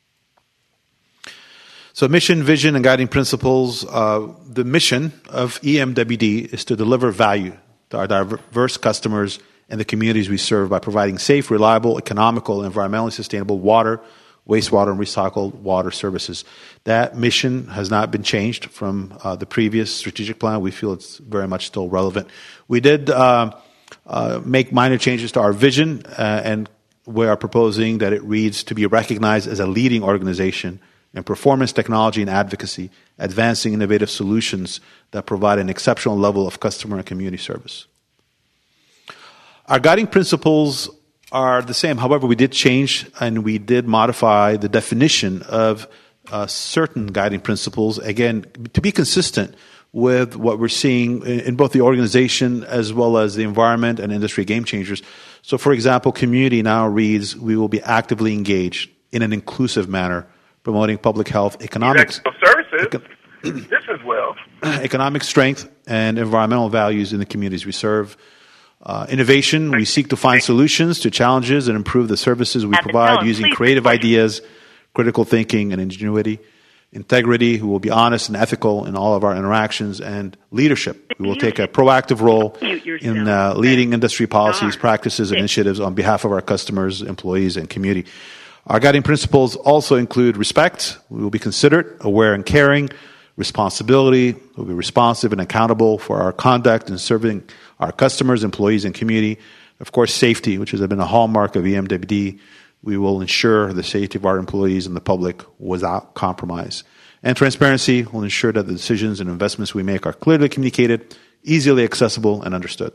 So mission, vision, and guiding principles. Uh, the mission of E M W D is to deliver value to our diverse customers and the communities we serve by providing safe, reliable, economical, environmentally sustainable water, wastewater, and recycled water services. That mission has not been changed from uh, the previous strategic plan. We feel it's very much still relevant. We did uh, uh, make minor changes to our vision, uh, and we are proposing that it reads to be recognized as a leading organization in performance technology and advocacy, advancing innovative solutions that provide an exceptional level of customer and community service. Our guiding principles are the same. However, we did change and we did modify the definition of uh, certain guiding principles, again, to be consistent with what we're seeing in, in both the organization as well as the environment and industry game changers. So, for example, community now reads, we will be actively engaged in an inclusive manner, promoting public health, economics, services, econ- this as well, economic strength, and environmental values in the communities we serve. Uh, innovation, we seek to find solutions to challenges and improve the services we provide using creative ideas, critical thinking, and ingenuity. Integrity, we will be honest and ethical in all of our interactions. And leadership, we will take a proactive role in uh, leading industry policies, practices, and initiatives on behalf of our customers, employees, and community. Our guiding principles also include respect. We will be considerate, aware, and caring. Responsibility, we'll be responsive and accountable for our conduct in serving our customers, employees, and community. Of course, safety, which has been a hallmark of E M W D. We will ensure the safety of our employees and the public without compromise. And transparency will ensure that the decisions and investments we make are clearly communicated, easily accessible, and understood.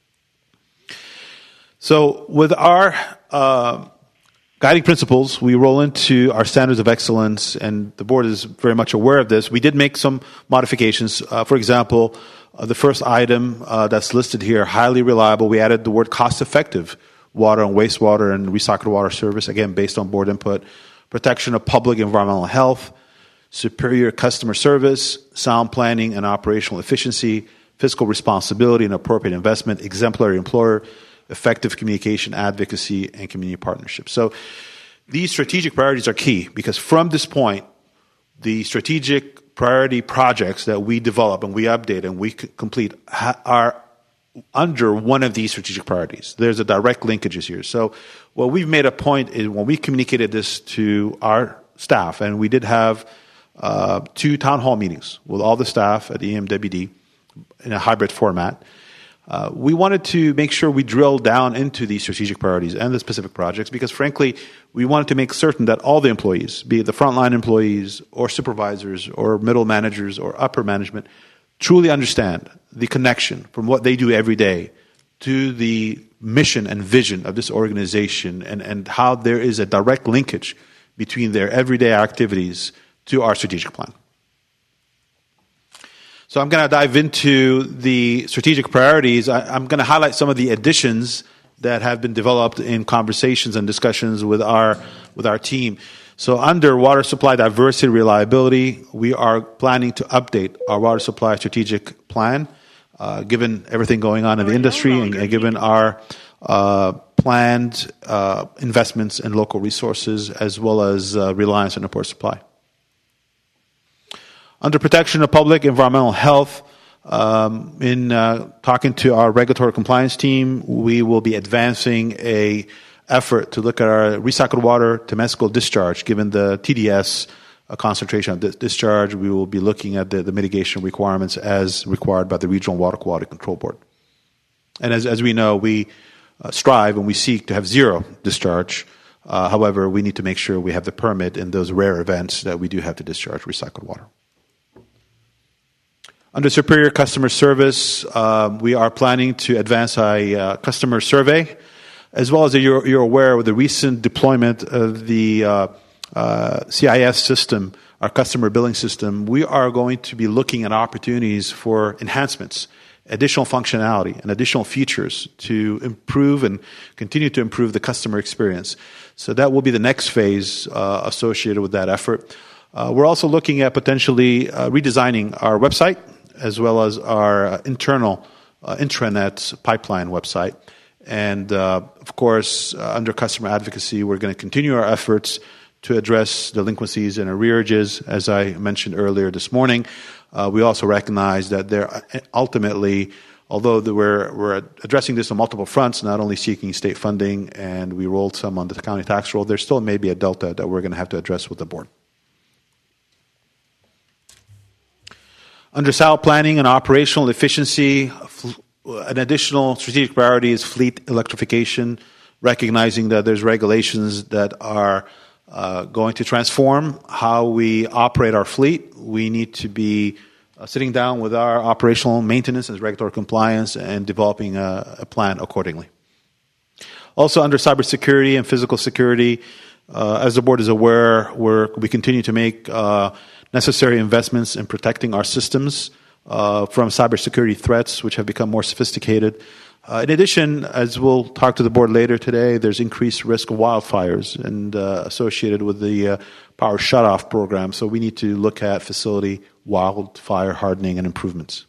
So with our uh, guiding principles, we roll into our standards of excellence, and the board is very much aware of this. We did make some modifications. Uh, for example, uh, the first item uh, that's listed here, highly reliable, we added the word cost-effective water and wastewater and recycled water service, again, based on board input. Protection of public environmental health, superior customer service, sound planning and operational efficiency, fiscal responsibility and appropriate investment, exemplary employer, effective communication, advocacy, and community partnership. So these strategic priorities are key because from this point, the strategic priority projects that we develop and we update and we complete ha- are under one of these strategic priorities. There's a direct linkages here. So what we've made a point is when we communicated this to our staff, and we did have uh, two town hall meetings with all the staff at E M W D in a hybrid format, uh, we wanted to make sure we drill down into these strategic priorities and the specific projects because, frankly, we wanted to make certain that all the employees, be it the frontline employees or supervisors or middle managers or upper management, truly understand the connection from what they do every day to the mission and vision of this organization and, and how there is a direct linkage between their everyday activities to our strategic plan. So I'm going to dive into the strategic priorities. I, I'm going to highlight some of the additions that have been developed in conversations and discussions with our with our team. So under water supply diversity reliability, we are planning to update our water supply strategic plan, uh, given everything going on in the industry and, and given our uh, planned uh, investments in local resources as well as uh, reliance on import supply. Under protection of public environmental health, um, in uh, talking to our regulatory compliance team, we will be advancing a effort to look at our recycled water to Mexico discharge. Given the T D S uh, concentration of dis- discharge, we will be looking at the, the mitigation requirements as required by the Regional Water Quality Control Board. And as, as we know, we uh, strive and we seek to have zero discharge. Uh, however, we need to make sure we have the permit in those rare events that we do have to discharge recycled water. Under superior customer service, uh, we are planning to advance a uh, customer survey, as well as you're, you're aware of the recent deployment of the uh, uh, C I S system, our customer billing system. We are going to be looking at opportunities for enhancements, additional functionality, and additional features to improve and continue to improve the customer experience. So that will be the next phase uh, associated with that effort. Uh, we're also looking at potentially uh, redesigning our website, as well as our uh, internal uh, intranet pipeline website. And, uh, of course, uh, under customer advocacy, we're going to continue our efforts to address delinquencies and arrearages. As I mentioned earlier this morning, uh, we also recognize that there ultimately, although we're, we're addressing this on multiple fronts, not only seeking state funding, and we rolled some on the county tax roll, there still may be a delta that we're going to have to address with the board. Under S A L planning and operational efficiency, an additional strategic priority is fleet electrification, recognizing that there's regulations that are uh, going to transform how we operate our fleet. We need to be uh, sitting down with our operational maintenance and regulatory compliance and developing a, a plan accordingly. Also under cybersecurity and physical security, uh, as the board is aware, we're, we continue to make uh, necessary investments in protecting our systems uh, from cybersecurity threats, which have become more sophisticated. Uh, in addition, as we'll talk to the board later today, there's increased risk of wildfires and uh, associated with the uh, power shutoff program. So we need to look at facility wildfire hardening and improvements.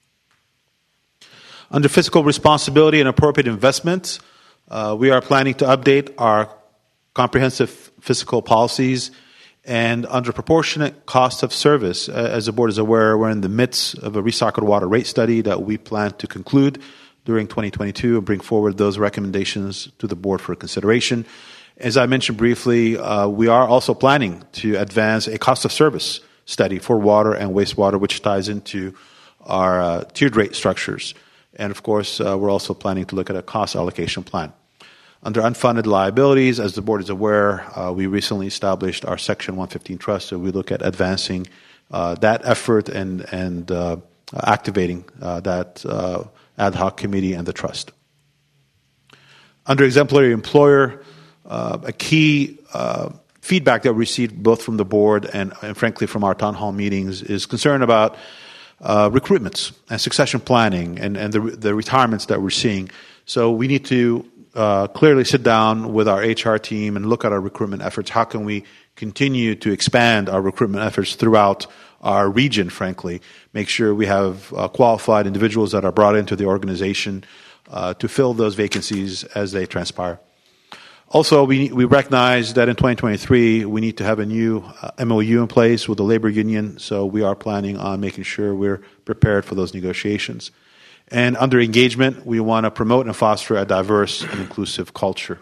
Under fiscal responsibility and appropriate investments, uh, we are planning to update our comprehensive fiscal policies and under proportionate cost of service. As the board is aware, we're in the midst of a recycled water rate study that we plan to conclude during twenty twenty-two and bring forward those recommendations to the board for consideration. As I mentioned briefly, uh, we are also planning to advance a cost of service study for water and wastewater, which ties into our uh, tiered rate structures. And of course, uh, we're also planning to look at a cost allocation plan. Under unfunded liabilities, as the board is aware, uh, we recently established our Section one fifteen trust, so we look at advancing uh, that effort and, and uh, activating uh, that uh, ad hoc committee and the trust. Under exemplary employer, uh, a key uh, feedback that we received both from the board and, and frankly from our town hall meetings is concern about uh, recruitments and succession planning and, and the, the retirements that we're seeing. So we need to uh, clearly sit down with our H R team and look at our recruitment efforts. How can we continue to expand our recruitment efforts throughout our region, frankly, make sure we have uh, qualified individuals that are brought into the organization uh, to fill those vacancies as they transpire. Also, we, we recognize that in twenty twenty-three, we need to have a new uh, M O U in place with the labor union, so we are planning on making sure we're prepared for those negotiations. And under engagement, we want to promote and foster a diverse and inclusive culture.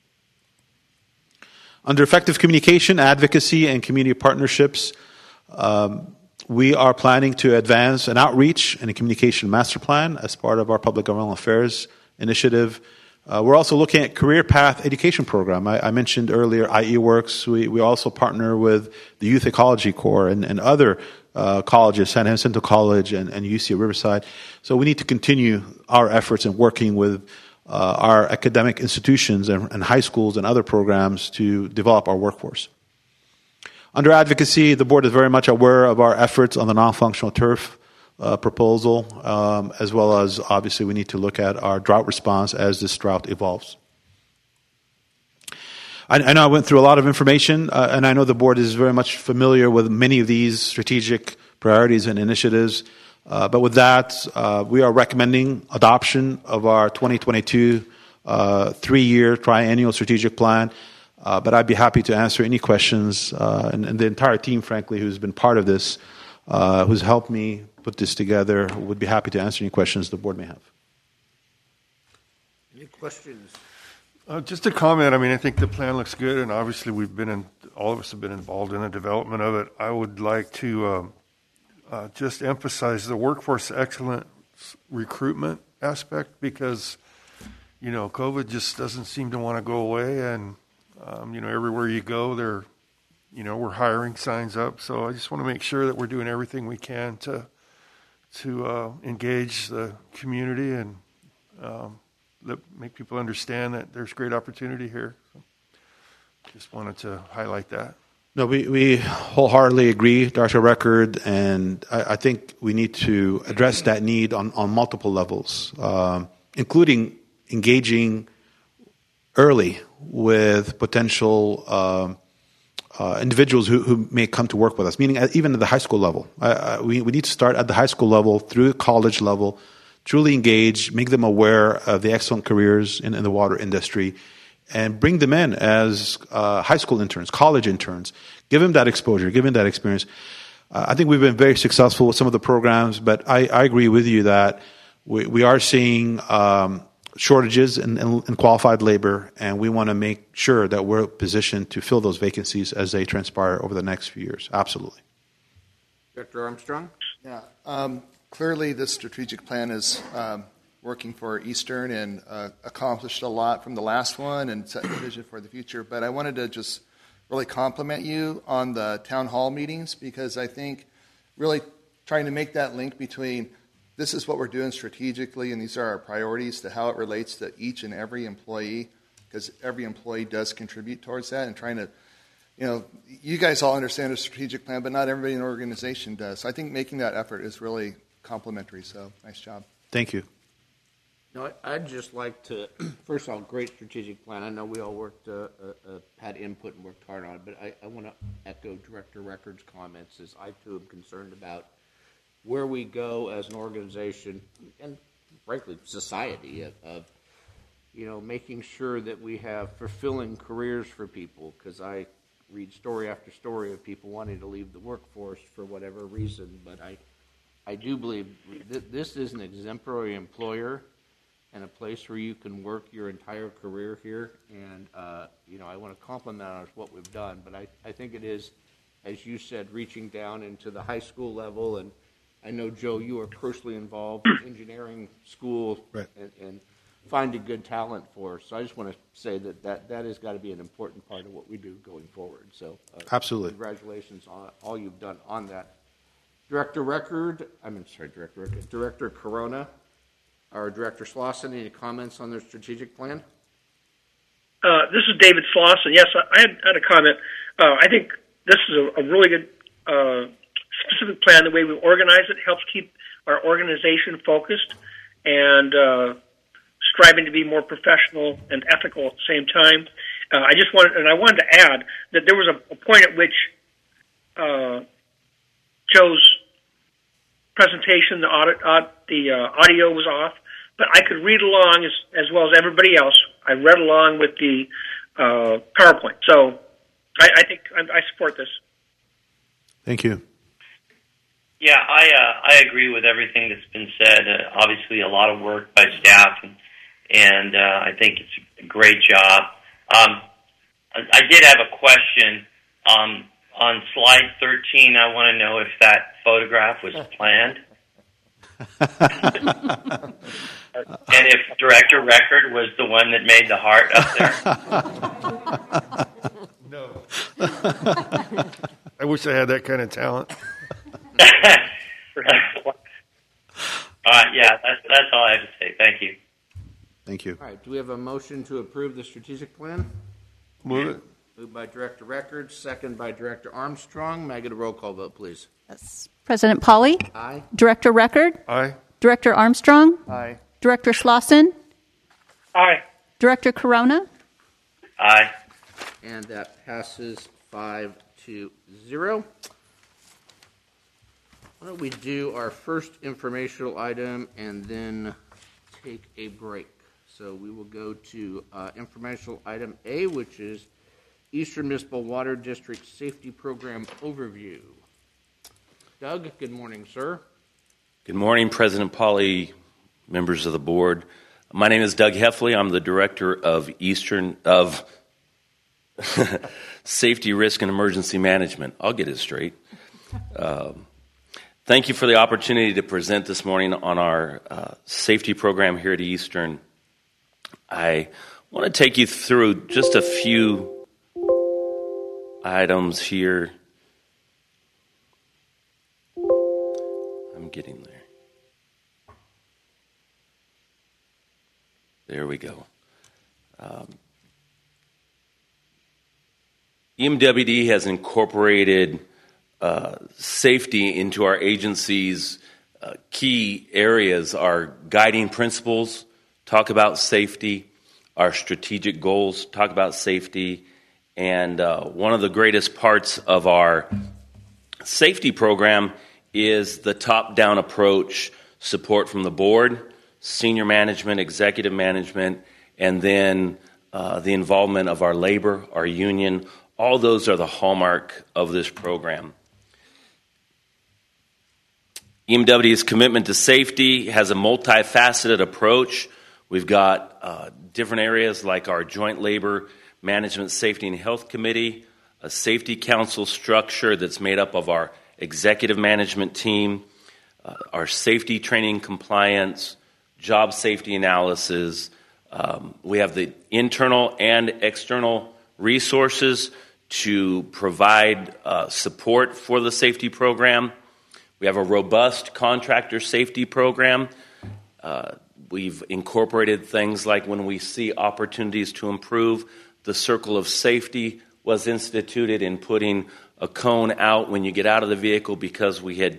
Under effective communication, advocacy, and community partnerships, um, we are planning to advance an outreach and a communication master plan as part of our public governmental affairs initiative. Uh, we're also looking at career path education program. I, I mentioned earlier I E Works. We, we also partner with the Youth Ecology Corps and, and other uh, colleges, San Jacinto College and, and U C Riverside. So we need to continue our efforts in working with uh, our academic institutions and, and high schools and other programs to develop our workforce. Under advocacy, the board is very much aware of our efforts on the non-functional turf uh, proposal, um, as well as obviously we need to look at our drought response as this drought evolves. I, I know I went through a lot of information, uh, and I know the board is very much familiar with many of these strategic priorities and initiatives. Uh, but with that, uh, we are recommending adoption of our twenty twenty-two uh, three-year triennial strategic plan. Uh, but I'd be happy to answer any questions, uh, and, and the entire team, frankly, who's been part of this, uh, who's helped me put this together, would be happy to answer any questions the board may have. Any questions? Uh, just a comment. I mean, I think the plan looks good, and obviously we've been in, all of us have been involved in the development of it. I would like to um, uh, just emphasize the workforce excellence recruitment aspect because, you know, COVID just doesn't seem to want to go away, and Um, you know, everywhere you go, they're, you know, we're hiring signs up. So I just want to make sure that we're doing everything we can to to uh, engage the community and um, let, make people understand that there's great opportunity here. So just wanted to highlight that. No, we, we wholeheartedly agree, Doctor Record, and I, I think we need to address that need on, on multiple levels, um, including engaging early with potential um, uh, individuals who, who may come to work with us, meaning even at the high school level. Uh, we, we need to start at the high school level, through the college level, truly engage, make them aware of the excellent careers in, in the water industry, and bring them in as uh, high school interns, college interns, give them that exposure, give them that experience. Uh, I think we've been very successful with some of the programs, but I, I agree with you that we, we are seeing um, shortages in, in, in qualified labor, and we want to make sure that we're positioned to fill those vacancies as they transpire over the next few years. Absolutely. Doctor Armstrong? Yeah. Um, clearly, this strategic plan is um, working for Eastern and uh, accomplished a lot from the last one and set the vision for the future. But I wanted to just really compliment you on the town hall meetings, because I think really trying to make that link between this is what we're doing strategically, and these are our priorities, to how it relates to each and every employee, because every employee does contribute towards that, and trying to, you know, you guys all understand a strategic plan, but not everybody in the organization does. So I think making that effort is really complementary. So nice job. Thank you. No, I'd just like to, first of all, great strategic plan. I know we all worked, uh, uh, uh, had input and worked hard on it, but I, I want to echo Director Records' comments, as I too am concerned about where we go as an organization and, frankly, society of, of you know, making sure that we have fulfilling careers for people, because I read story after story of people wanting to leave the workforce for whatever reason, but I, I do believe that this is an exemplary employer and a place where you can work your entire career here. And, uh, you know, I want to compliment on what we've done, but I, I think it is, as you said, reaching down into the high school level. And I know, Joe, you are crucially involved in engineering school right. and, and finding good talent for us. So I just want to say that that, that has got to be an important part of what we do going forward. So uh, absolutely, congratulations on all you've done on that. Director Record, I mean, sorry, Director Record, Director Corona, or Director Slauson, any comments on their strategic plan? Uh, this is David Slauson. Yes, I had, had a comment. Uh, I think this is a, a really good uh, specific plan. The way we organize it helps keep our organization focused and uh, striving to be more professional and ethical at the same time. Uh, I just wanted, and I wanted to add that there was a, a point at which uh, Joe's presentation, the, audit, uh, the uh, audio was off, but I could read along as, as well as everybody else. I read along with the uh, PowerPoint. So I, I think I, I support this. Thank you. Yeah, I uh, I agree with everything that's been said. Uh, obviously, a lot of work by staff, and, and uh, I think it's a great job. Um, I, I did have a question. Um, on slide thirteen, I want to know if that photograph was planned. And if Director Record was the one that made the heart up there. No. I wish I had that kind of talent. uh, yeah, that's, that's all I have to say. Thank you. Thank you. All right, do we have a motion to approve the strategic plan? Move it. Moved by Director Records, second by Director Armstrong. May I get a roll call vote, please? Yes. President Pauly? Aye. Director Record? Aye. Director Armstrong? Aye. Director Slauson? Aye. Director Corona? Aye. And that passes five to zero. Why don't we do our first informational item and then take a break? So we will go to uh, informational item A, which is Eastern Municipal Water District Safety Program Overview. Doug, good morning, sir. Good morning, President Pauly, members of the board. My name is Doug Heffley. I'm the Director of Eastern of Safety, Risk, and Emergency Management. I'll get it straight. Um, thank you for the opportunity to present this morning on our uh, safety program here at Eastern. I want to take you through just a few items here. I'm getting there. There we go. Um, E M W D has incorporated uh, safety into our agency's uh, key areas. Our guiding principles talk about safety. Our strategic goals talk about safety. And uh, one of the greatest parts of our safety program is the top-down approach, support from the board, senior management, executive management, and then uh, the involvement of our labor, our union. All those are the hallmark of this program. E M W D's commitment to safety has a multifaceted approach. We've got uh, different areas like our Joint Labor Management, Safety, and Health Committee, a safety council structure that's made up of our executive management team, uh, our safety training compliance, job safety analysis. Um, we have the internal and external resources to provide uh, support for the safety program. We have a robust contractor safety program. Uh, we've incorporated things like when we see opportunities to improve, the circle of safety was instituted in putting a cone out when you get out of the vehicle because we had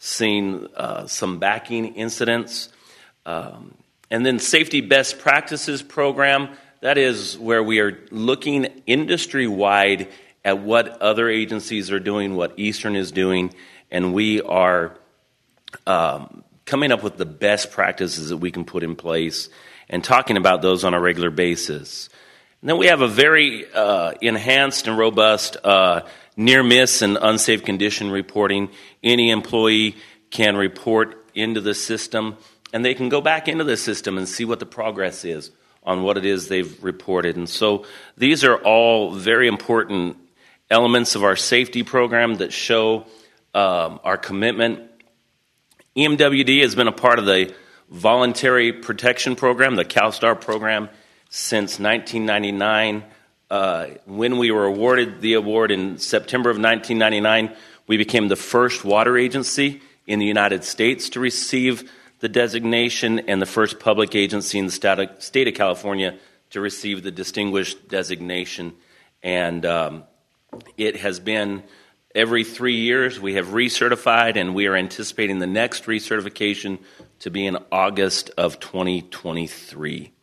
seen uh, some backing incidents. Um, and then Safety Best Practices Program, that is where we are looking industry-wide at what other agencies are doing, what Eastern is doing, and we are um, coming up with the best practices that we can put in place and talking about those on a regular basis. And then we have a very uh, enhanced and robust uh, near-miss and unsafe condition reporting. Any employee can report into the system, and they can go back into the system and see what the progress is on what it is they've reported. And so these are all very important elements of our safety program that show um, our commitment. E M W D has been a part of the Voluntary Protection Program, the CalSTAR program, since nineteen ninety-nine. Uh, when we were awarded the award in September of nineteen ninety-nine, we became the first water agency in the United States to receive the designation and the first public agency in the state of California to receive the distinguished designation. And um, it has been every three years we have recertified, and we are anticipating the next recertification to be in August of twenty twenty-three.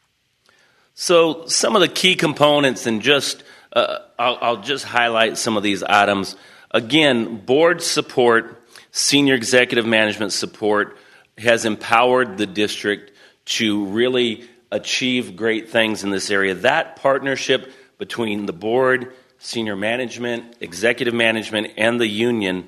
So some of the key components, and just uh, I'll, I'll just highlight some of these items. Again, board support, senior executive management support has empowered the district to really achieve great things in this area. That partnership between the board, senior management, executive management, and the union,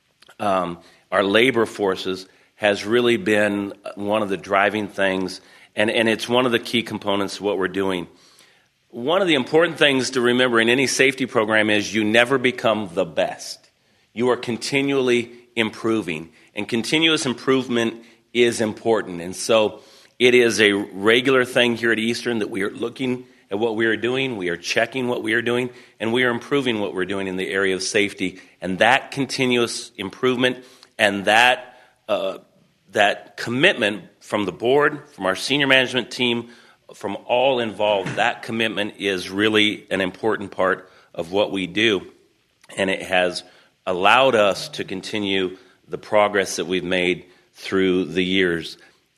um, our labor forces, has really been one of the driving things, and, and it's one of the key components of what we're doing. One of the important things to remember in any safety program is you never become the best. You are continually improving, and continuous improvement is important. And so it is a regular thing here at Eastern that we are looking at what we are doing, we are checking what we are doing, and we are improving what we're doing in the area of safety. And that continuous improvement and that uh, that commitment from the board, from our senior management team, from all involved, that commitment is really an important part of what we do. And it has allowed us to continue the progress that we've made through the years.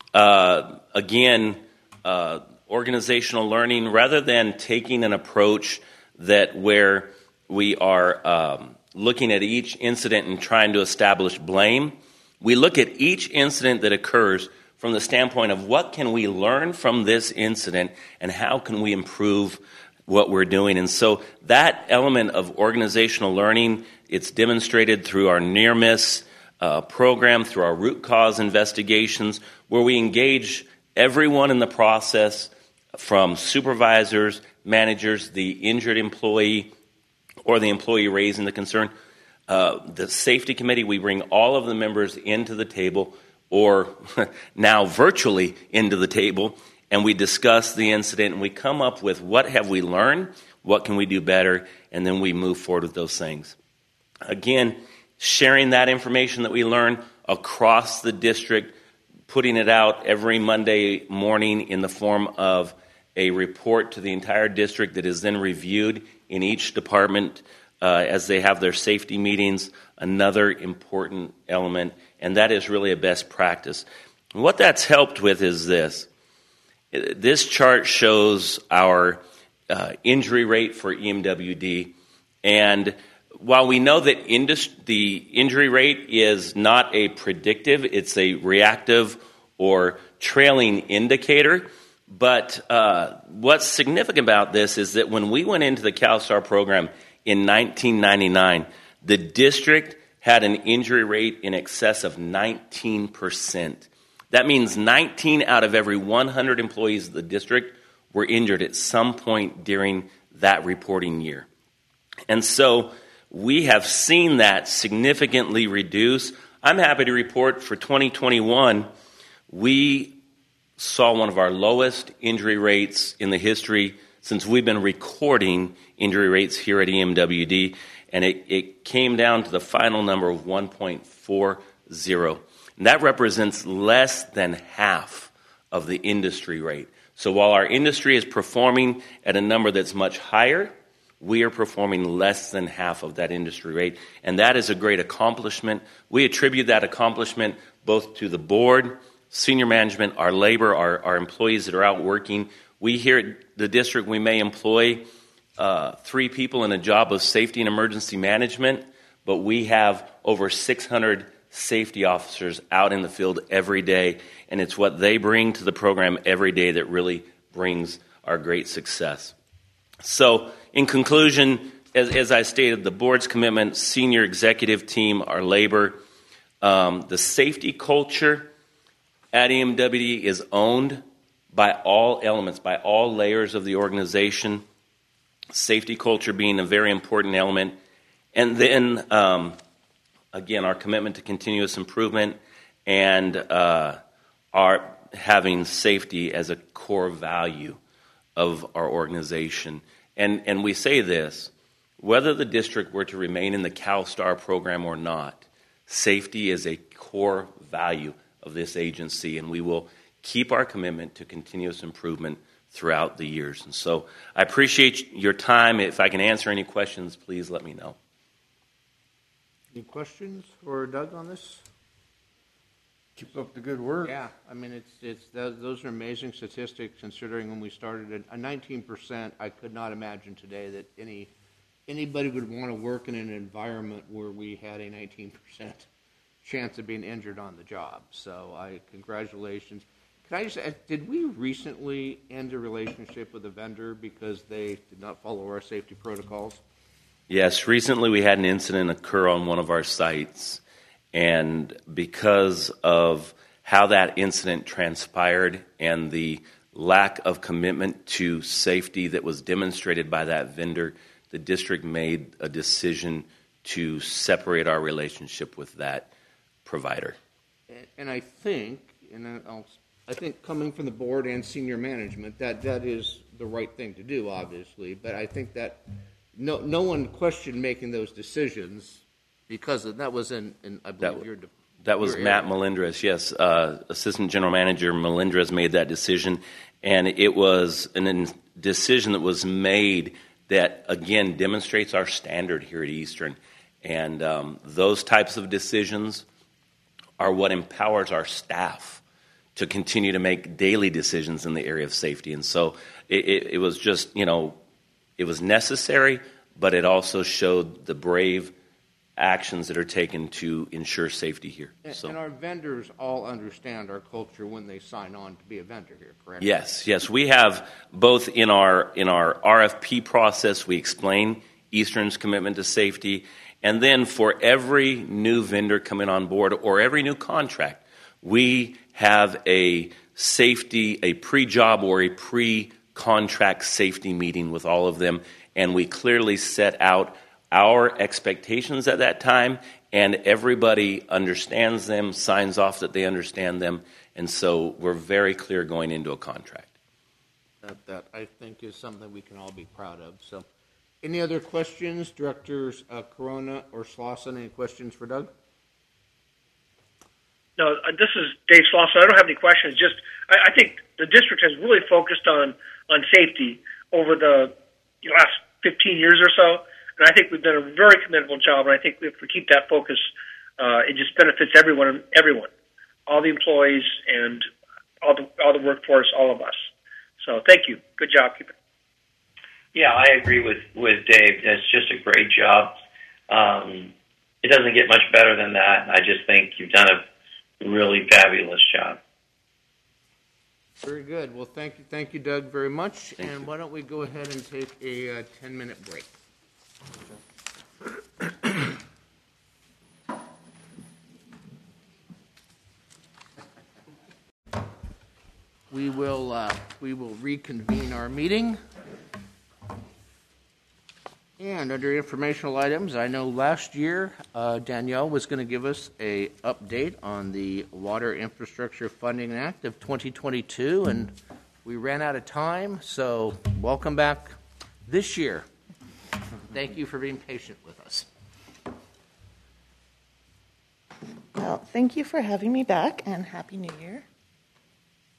Uh, again, uh, organizational learning, rather than taking an approach that where we are um, looking at each incident and trying to establish blame, we look at each incident that occurs from the standpoint of what can we learn from this incident and how can we improve what we're doing. And so that element of organizational learning, it's demonstrated through our near-miss uh, program, through our root cause investigations, where we engage everyone in the process, from supervisors, managers, the injured employee, or the employee raising the concern. Uh, the safety committee, we bring all of the members into the table, or now virtually into the table, and we discuss the incident, and we come up with what have we learned, what can we do better, and then we move forward with those things. Again, sharing that information that we learn across the district, putting it out every Monday morning in the form of a report to the entire district that is then reviewed in each department uh, as they have their safety meetings, another important element, and that is really a best practice. And what that's helped with is this. This chart shows our uh, injury rate for E M W D, and while we know that indus- the injury rate is not a predictive, it's a reactive or trailing indicator, but uh, what's significant about this is that when we went into the CalSTAR program in nineteen ninety-nine, the district had an injury rate in excess of nineteen percent. That means nineteen out of every one hundred employees of the district were injured at some point during that reporting year. And so we have seen that significantly reduce. I'm happy to report for twenty twenty-one, we saw one of our lowest injury rates in the history since we've been recording injury rates here at E M W D, and it, it came down to the final number of one point four zero. And that represents less than half of the industry rate. So while our industry is performing at a number that's much higher, we are performing less than half of that industry rate, and that is a great accomplishment. We attribute that accomplishment both to the board, senior management, our labor, our, our employees that are out working. We here at the district, we may employ uh, three people in a job of safety and emergency management, but we have over six hundred safety officers out in the field every day, and it's what they bring to the program every day that really brings our great success. So, in conclusion, as, as I stated, the board's commitment, senior executive team, our labor, um, the safety culture at E M W D is owned by all elements, by all layers of the organization, safety culture being a very important element. And then, um, again, our commitment to continuous improvement and uh, our having safety as a core value of our organization. And, and we say this, whether the district were to remain in the CalSTAR program or not, safety is a core value of this agency, and we will keep our commitment to continuous improvement throughout the years. And so I appreciate your time. If I can answer any questions, please let me know. Any questions for Doug on this? Keep up the good work. Yeah, I mean, it's it's those are amazing statistics considering when we started at a nineteen percent. I could not imagine today that any anybody would want to work in an environment where we had a nineteen percent chance of being injured on the job. So, I congratulations. Can I just ask, did we recently end a relationship with a vendor because they did not follow our safety protocols? Yes, recently we had an incident occur on one of our sites, and because of how that incident transpired and the lack of commitment to safety that was demonstrated by that vendor, the district made a decision to separate our relationship with that provider. And I think, and I'll, I think coming from the board and senior management, that that is the right thing to do, obviously, but I think that No, no one questioned making those decisions because of, that was in, in I believe, that, your That was your Matt area. Melendres, yes. Uh, Assistant General Manager Melendres made that decision, and it was a in- decision that was made that, again, demonstrates our standard here at Eastern. And um, those types of decisions are what empowers our staff to continue to make daily decisions in the area of safety. And so it, it, it was just, you know, it was necessary, but it also showed the brave actions that are taken to ensure safety here. And, so. and our vendors all understand our culture when they sign on to be a vendor here, correct? Yes, yes. We have both in our in our R F P process, we explain Eastern's commitment to safety, and then for every new vendor coming on board or every new contract, we have a safety, a pre-job or a pre-contract safety meeting with all of them, and we clearly set out our expectations at that time, and everybody understands them, signs off that they understand them, and so we're very clear going into a contract. That, that I think is something we can all be proud of. So, any other questions, Directors uh, Corona or Slauson? Any questions for Doug? No, uh, this is Dave Slauson. I don't have any questions. Just, I, I think the district has really focused on, on safety over the you know, last fifteen years or so, and I think we've done a very commendable job. And I think if we keep that focus, uh, it just benefits everyone, everyone, all the employees and all the all the workforce, all of us. So, thank you. Good job, keep it. Yeah, I agree with with Dave. It's just a great job. Um, it doesn't get much better than that. I just think you've done a really fabulous job. Very good. Well, thank you, thank you, Doug, very much. Thank and you. why don't we go ahead and take a uh, ten-minute break? We will uh, we will reconvene our meeting. And under informational items, I know last year uh, Danielle was going to give us a update on the Water Infrastructure Funding Act of twenty twenty-two, and we ran out of time, so welcome back this year. Thank you for being patient with us. Well, thank you for having me back, and Happy New Year.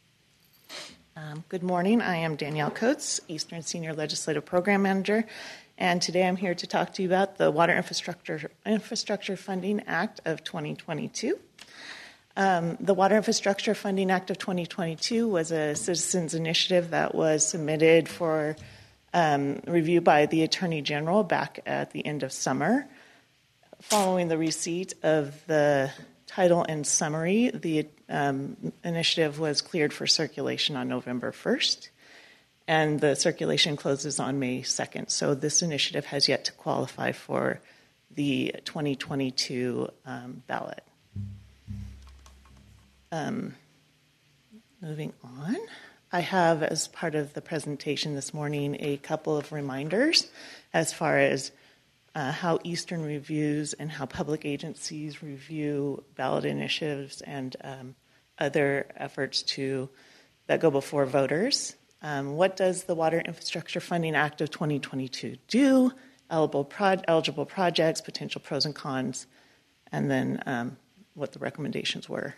Um, good morning. I am Danielle Coates, Eastern Senior Legislative Program Manager, And today I'm here to talk to you about the Water Infrastructure, Infrastructure Funding Act of twenty twenty-two. Um, the Water Infrastructure Funding Act of twenty twenty-two was a citizens initiative that was submitted for um, review by the Attorney General back at the end of summer. Following the receipt of the title and summary, the um, initiative was cleared for circulation on November first. And the circulation closes on May second. So this initiative has yet to qualify for the twenty twenty-two um, ballot. Um, moving on, I have, as part of the presentation this morning, a couple of reminders as far as uh, how Eastern reviews and how public agencies review ballot initiatives and um, other efforts to that go before voters. Um, what does the Water Infrastructure Funding Act of twenty twenty-two do? Eligible, pro- eligible projects, potential pros and cons, and then um, what the recommendations were.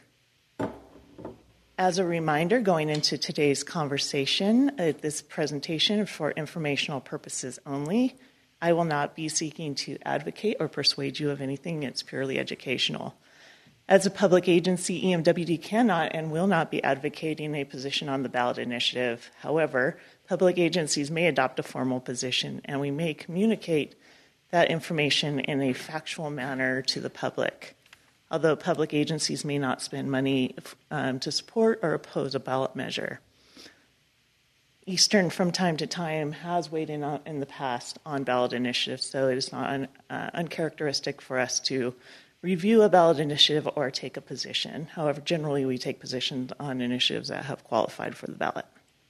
As a reminder, going into today's conversation, uh, this presentation for informational purposes only. I will not be seeking to advocate or persuade you of anything. It's purely educational. As a public agency, E M W D cannot and will not be advocating a position on the ballot initiative. However, public agencies may adopt a formal position, and we may communicate that information in a factual manner to the public. Although public agencies may not spend money um, to support or oppose a ballot measure. Eastern, from time to time, has weighed in on, in the past on ballot initiatives, so it is not un, uh, uncharacteristic for us to review a ballot initiative or take a position. However, generally we take positions on initiatives that have qualified for the ballot.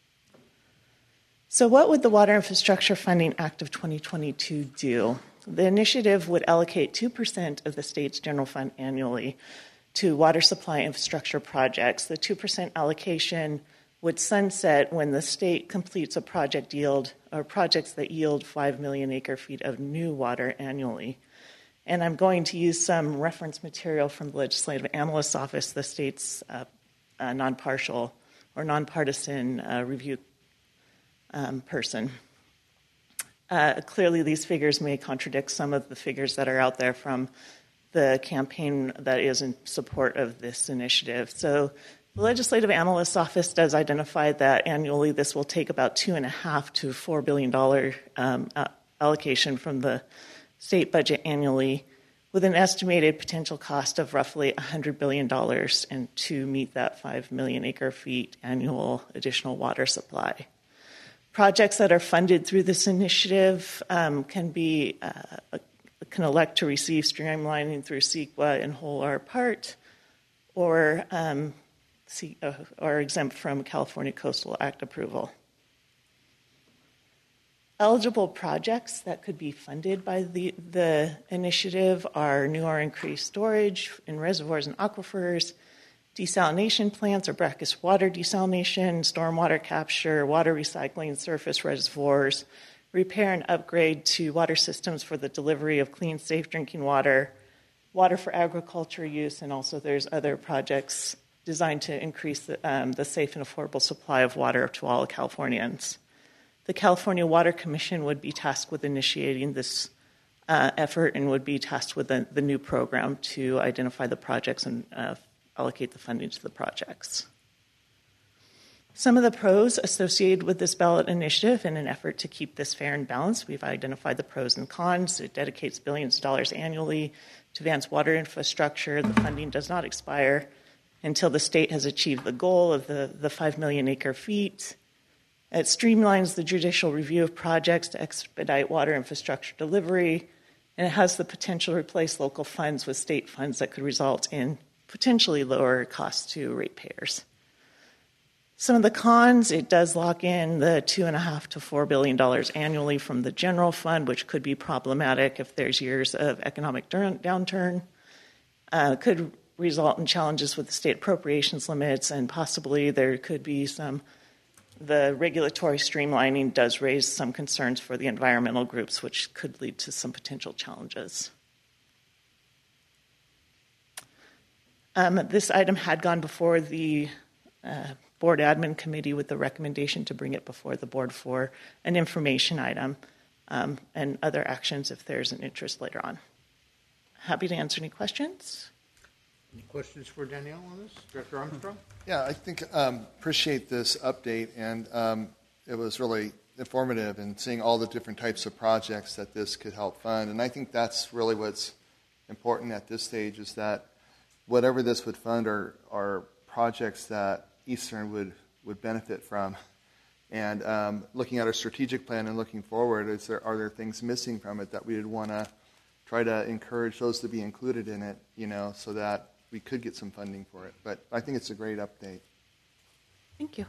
So what would the Water Infrastructure Funding Act of twenty twenty-two do? The initiative would allocate two percent of the state's general fund annually to water supply infrastructure projects. The two percent allocation would sunset when the state completes a project yield or projects that yield five million acre feet of new water annually. And I'm going to use some reference material from the Legislative Analyst's Office, the state's uh, uh, non-partial or nonpartisan uh, review um, person. Uh, clearly, these figures may contradict some of the figures that are out there from the campaign that is in support of this initiative. So the Legislative Analyst's Office does identify that annually this will take about two and a half to four billion dollars um, uh, allocation from the state budget annually, with an estimated potential cost of roughly one hundred billion dollars and to meet that five million acre feet annual additional water supply. Projects that are funded through this initiative um, can be uh, can elect to receive streamlining through CEQA in whole or part, or um, see, uh, or exempt from California Coastal Act approval. Eligible projects that could be funded by the, the initiative are new or increased storage in reservoirs and aquifers, desalination plants or brackish water desalination, stormwater capture, water recycling, surface reservoirs, repair and upgrade to water systems for the delivery of clean, safe drinking water, water for agriculture use, and also there's other projects designed to increase the, um, the safe and affordable supply of water to all Californians. The California Water Commission would be tasked with initiating this uh, effort and would be tasked with the, the new program to identify the projects and uh, allocate the funding to the projects. Some of the pros associated with this ballot initiative in an effort to keep this fair and balanced, we've identified the pros and cons. It dedicates billions of dollars annually to advance water infrastructure. The funding does not expire until the state has achieved the goal of the, the five million acre feet. It streamlines the judicial review of projects to expedite water infrastructure delivery, and it has the potential to replace local funds with state funds that could result in potentially lower costs to ratepayers. Some of the cons, it does lock in the two and a half to four billion dollars annually from the general fund, which could be problematic if there's years of economic downturn. Uh, could result in challenges with the state appropriations limits, and possibly there could be some. The regulatory streamlining does raise some concerns for the environmental groups, which could lead to some potential challenges. Um, this item had gone before the uh, board admin committee with the recommendation to bring it before the board for an information item. um, and other actions if there's an interest later on. Happy to answer any questions. Any questions for Danielle on this? Director Armstrong? Yeah, I think um, appreciate this update, and um, it was really informative in seeing all the different types of projects that this could help fund. And I think that's really what's important at this stage, is that whatever this would fund are, are projects that Eastern would, would benefit from. And um, looking at our strategic plan and looking forward, is there, are there things missing from it that we would want to try to encourage those to be included in it, you know, so that we could get some funding for it. But I think it's a great update. Thank you.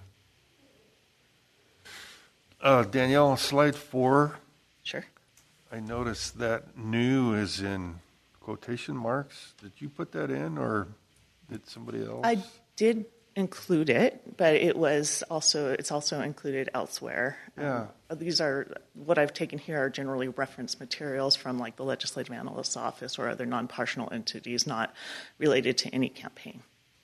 Uh, Danielle, slide four. Sure. I noticed that new is in quotation marks. Did you put that in, or did somebody else? I did include it, but it was also it's also included elsewhere. Yeah. Um, these are what I've taken here are generally reference materials from like the Legislative Analyst's Office or other non-partial entities, not related to any campaign.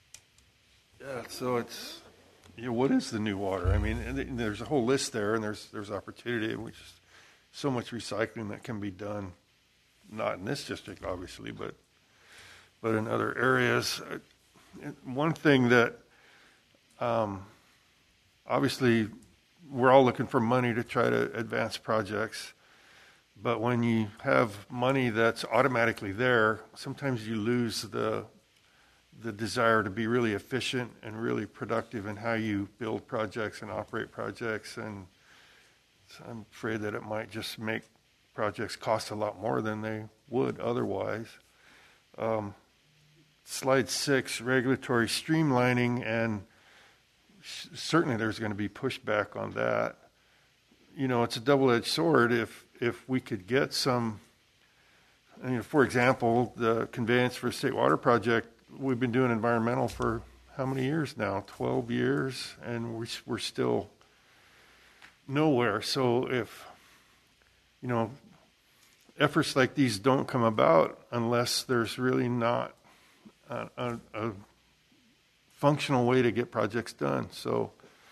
Yeah. So it's. Yeah, what is the new water? I mean, and there's a whole list there, and there's there's opportunity, which is so much recycling that can be done, not in this district, obviously, but but in other areas. One thing that um, obviously we're all looking for money to try to advance projects, but when you have money that's automatically there, sometimes you lose the the desire to be really efficient and really productive in how you build projects and operate projects. And I'm afraid that it might just make projects cost a lot more than they would otherwise. Um, slide six, regulatory streamlining, and sh- certainly there's going to be pushback on that. You know, it's a double-edged sword. If, if we could get some, you know, for example, the conveyance for a state water project, we've been doing environmental for how many years now? twelve years, and we're, we're still nowhere. So if, you know, efforts like these don't come about unless there's really not a, a, a functional way to get projects done. So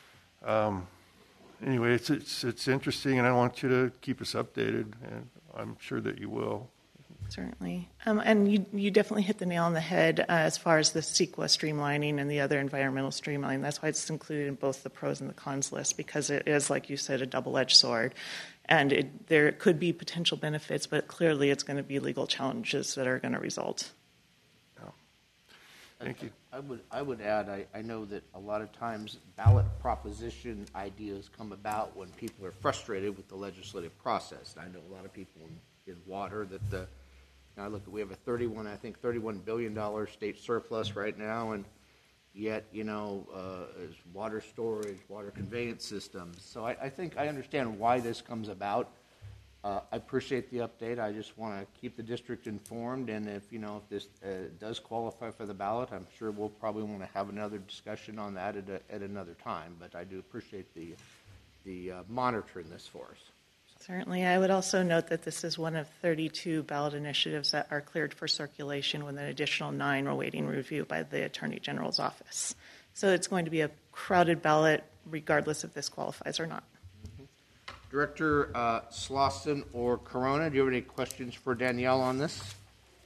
um, anyway, it's, it's, it's interesting, and I want you to keep us updated, and I'm sure that you will. Certainly. Um, and you, you definitely hit the nail on the head uh, as far as the CEQA streamlining and the other environmental streamlining. That's why it's included in both the pros and the cons list, because it is, like you said, a double-edged sword. And it, there could be potential benefits, but clearly it's going to be legal challenges that are going to result. Yeah. Thank you. I would, I would add, I, I know that a lot of times ballot proposition ideas come about when people are frustrated with the legislative process. And I know a lot of people in, in water that the Now, look, we have a thirty-one, I think, thirty-one billion dollars state surplus right now, and yet, you know, uh, is water storage, water conveyance systems. So I, I think I understand why this comes about. Uh, I appreciate the update. I just want to keep the district informed, and if, you know, if this uh, does qualify for the ballot, I'm sure we'll probably want to have another discussion on that at, a, at another time. But I do appreciate the, the uh, monitoring this for us. Certainly. I would also note that this is one of thirty-two ballot initiatives that are cleared for circulation, with an additional nine awaiting review by the Attorney General's office. So it's going to be a crowded ballot regardless if this qualifies or not. Mm-hmm. Director uh, Slauson or Corona, do you have any questions for Danielle on this?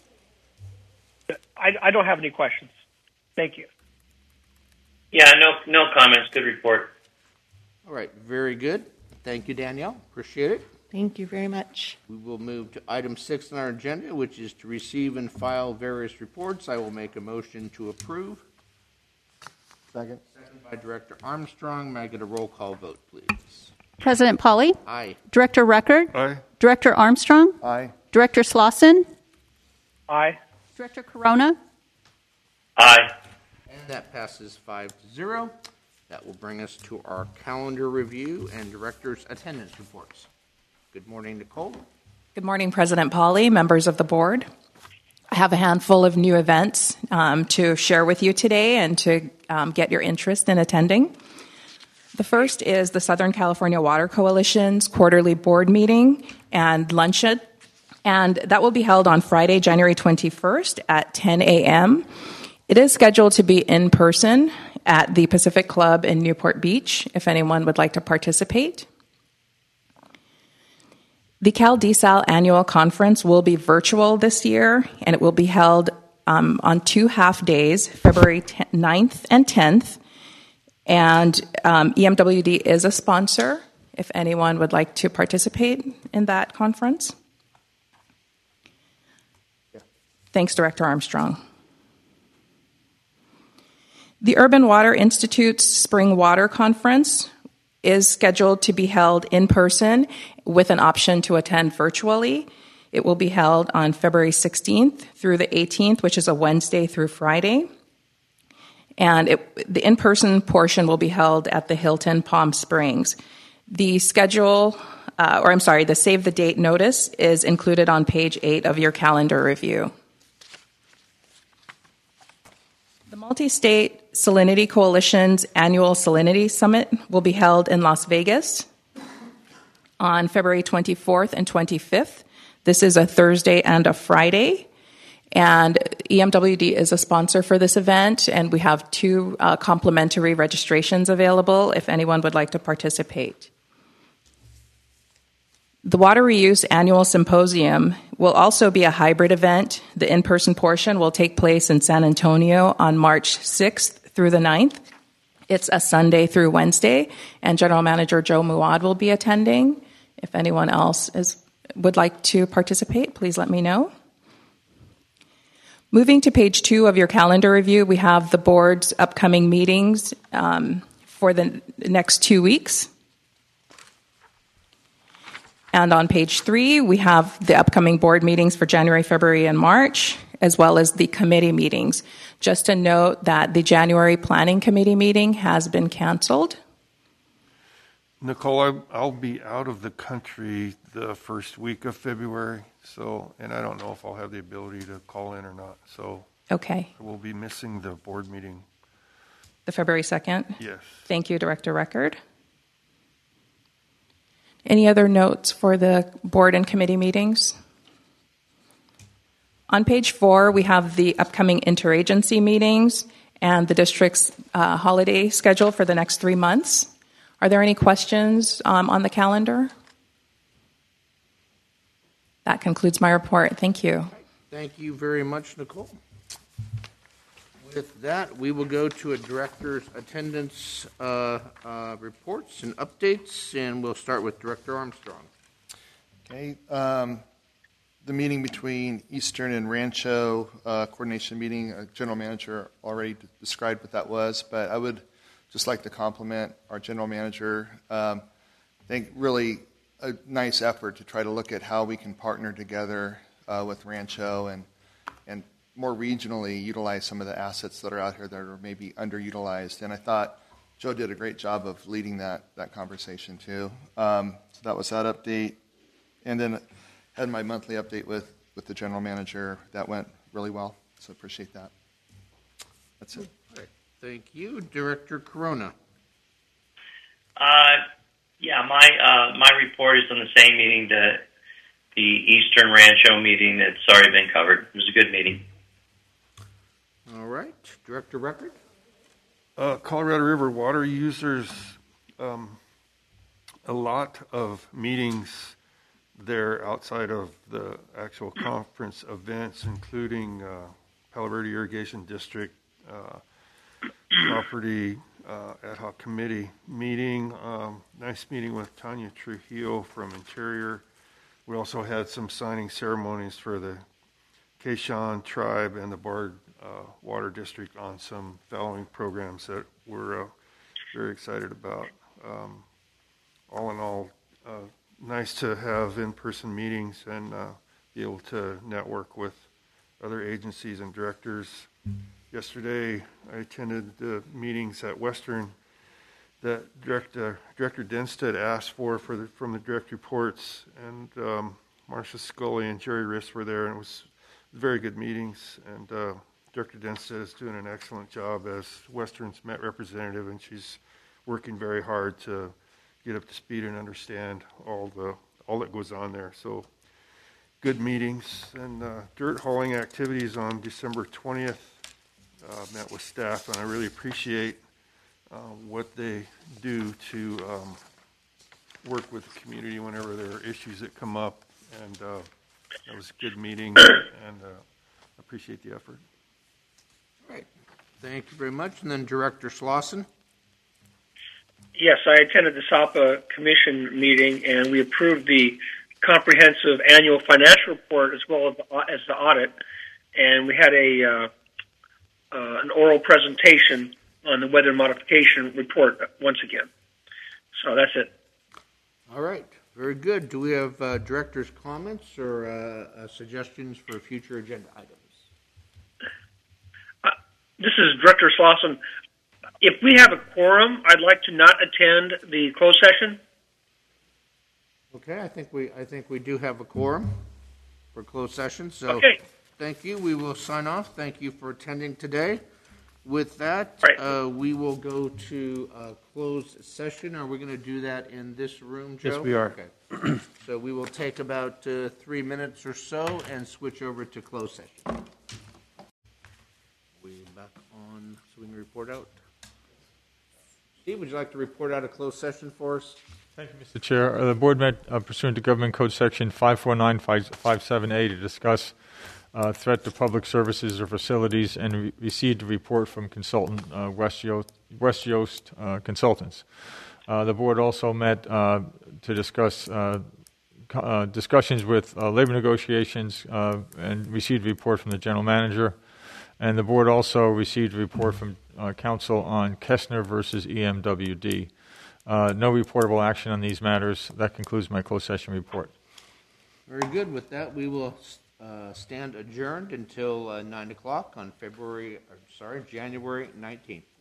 I, I don't have any questions. Thank you. Yeah, no, no comments. Good report. All right, very good. Thank you, Danielle. Appreciate it. Thank you very much. We will move to item six on our agenda, which is to receive and file various reports. I will make a motion to approve. Second. Second by Director Armstrong. May I get a roll call vote, please? President Pauly? Aye. Director Record? Aye. Director Armstrong? Aye. Director Slauson? Aye. Director Corona? Aye. And that passes five to zero. That will bring us to our calendar review and director's attendance reports. Good morning, Nicole. Good morning, President Pauly, members of the board. I have a handful of new events um, to share with you today and to um, get your interest in attending. The first is the Southern California Water Coalition's quarterly board meeting and luncheon, and that will be held on Friday, January twenty-first at ten a.m. It is scheduled to be in person at the Pacific Club in Newport Beach, if anyone would like to participate. The CalDesal annual conference will be virtual this year, and it will be held um, on two half days, February ninth and tenth. And um, E M W D is a sponsor if anyone would like to participate in that conference. Yeah. Thanks, Director Armstrong. The Urban Water Institute's Spring Water Conference is scheduled to be held in person with an option to attend virtually. It will be held on February sixteenth through the eighteenth, which is a Wednesday through Friday. And it, the in-person portion will be held at the Hilton Palm Springs. The schedule, uh, or I'm sorry, the save the date notice is included on page eight of your calendar review. The Multi-State Salinity Coalition's annual Salinity Summit will be held in Las Vegas on February twenty-fourth and twenty-fifth. This is a Thursday and a Friday. And E M W D is a sponsor for this event, and we have two uh, complimentary registrations available if anyone would like to participate. The Water Reuse Annual Symposium will also be a hybrid event. The in-person portion will take place in San Antonio on March sixth through the ninth. It's a Sunday through Wednesday, and General Manager Joe Muad will be attending. If anyone else is, would like to participate, please let me know. Moving to page two of your calendar review, we have the board's upcoming meetings um, for the next two weeks. And on page three, we have the upcoming board meetings for January, February, and March, as well as the committee meetings. Just to note that the January Planning Committee meeting has been canceled. Nicole, I- I'll be out of the country the first week of February, so, and I don't know if I'll have the ability to call in or not, so. Okay. We'll be missing the board meeting. The February second? Yes. Thank you, Director Record. Any other notes for the board and committee meetings? On page four, we have the upcoming interagency meetings and the district's uh, holiday schedule for the next three months. Are there any questions um, on the calendar? That concludes my report. Thank you. Thank you very much, Nicole. With that, we will go to a director's attendance uh, uh, reports and updates, and we'll start with Director Armstrong. Okay. Um, the meeting between Eastern and Rancho uh, coordination meeting, uh, General Manager already d- described what that was, but I would just like to compliment our General Manager. Um, I think really a nice effort to try to look at how we can partner together uh, with Rancho and and more regionally utilize some of the assets that are out here that are maybe underutilized. And I thought Joe did a great job of leading that that conversation too. Um, so that was that update. And then had my monthly update with, with the general manager. That went really well, so appreciate that. That's it. All right. Thank you. Director Corona. Uh, yeah, my uh, my report is on the same meeting that the Eastern Rancho meeting that's already been covered. It was a good meeting. All right. Director Record. Uh, Colorado River water users, um, a lot of meetings there outside of the actual conference events, including uh, Palo Verde Irrigation District uh, property uh, ad hoc committee meeting. Um, nice meeting with Tanya Trujillo from Interior. We also had some signing ceremonies for the Quechan tribe and the Bard uh, Water District on some following programs that we're uh, very excited about. Um, all in all, uh, nice to have in-person meetings and uh, be able to network with other agencies and directors. Yesterday, I attended the meetings at Western that Director, Director Denstead asked for, for the, from the direct reports, and um, Marcia Scully and Jerry Riss were there, and it was very good meetings, and uh, Director Denstead is doing an excellent job as Western's Met representative, and she's working very hard to get up to speed and understand all the all that goes on there. So good meetings. And uh, dirt hauling activities on December twentieth, uh, met with staff, and I really appreciate uh, what they do to um, work with the community whenever there are issues that come up. And uh, that was a good meeting, and uh, appreciate the effort. All right. Thank you very much. And then Director Slauson. Yes, I attended the S A P A Commission meeting, and we approved the comprehensive annual financial report as well as the, as the audit. And we had a uh, uh, an oral presentation on the weather modification report once again. So that's it. All right. Very good. Do we have uh, director's comments or uh, uh, suggestions for future agenda items? Uh, this is Director Slauson. If we have a quorum, I'd like to not attend the closed session. Okay, I think we I think we do have a quorum for closed session. So okay. Thank you. We will sign off. Thank you for attending today. With that, right. uh, we will go to a closed session. Are we going to do that in this room, Joe? Yes, we are. Okay. So we will take about uh, three minutes or so and switch over to closed session. We back on so we can report out. Steve, would you like to report out a closed session for us? Thank you, Mister Chair. Uh, the board met uh, pursuant to Government Code Section five four nine five seven A to discuss uh, threat to public services or facilities and re- received a report from consultant uh, West Yost, West Yost uh, Consultants. Uh, the board also met uh, to discuss uh, co- uh, discussions with uh, labor negotiations uh, and received a report from the general manager. And the board also received a report from uh, council on Kessner versus E M W D. Uh, no reportable action on these matters. That concludes my closed session report. Very good. With that, we will uh, stand adjourned until uh, nine o'clock on February, or sorry, January nineteenth.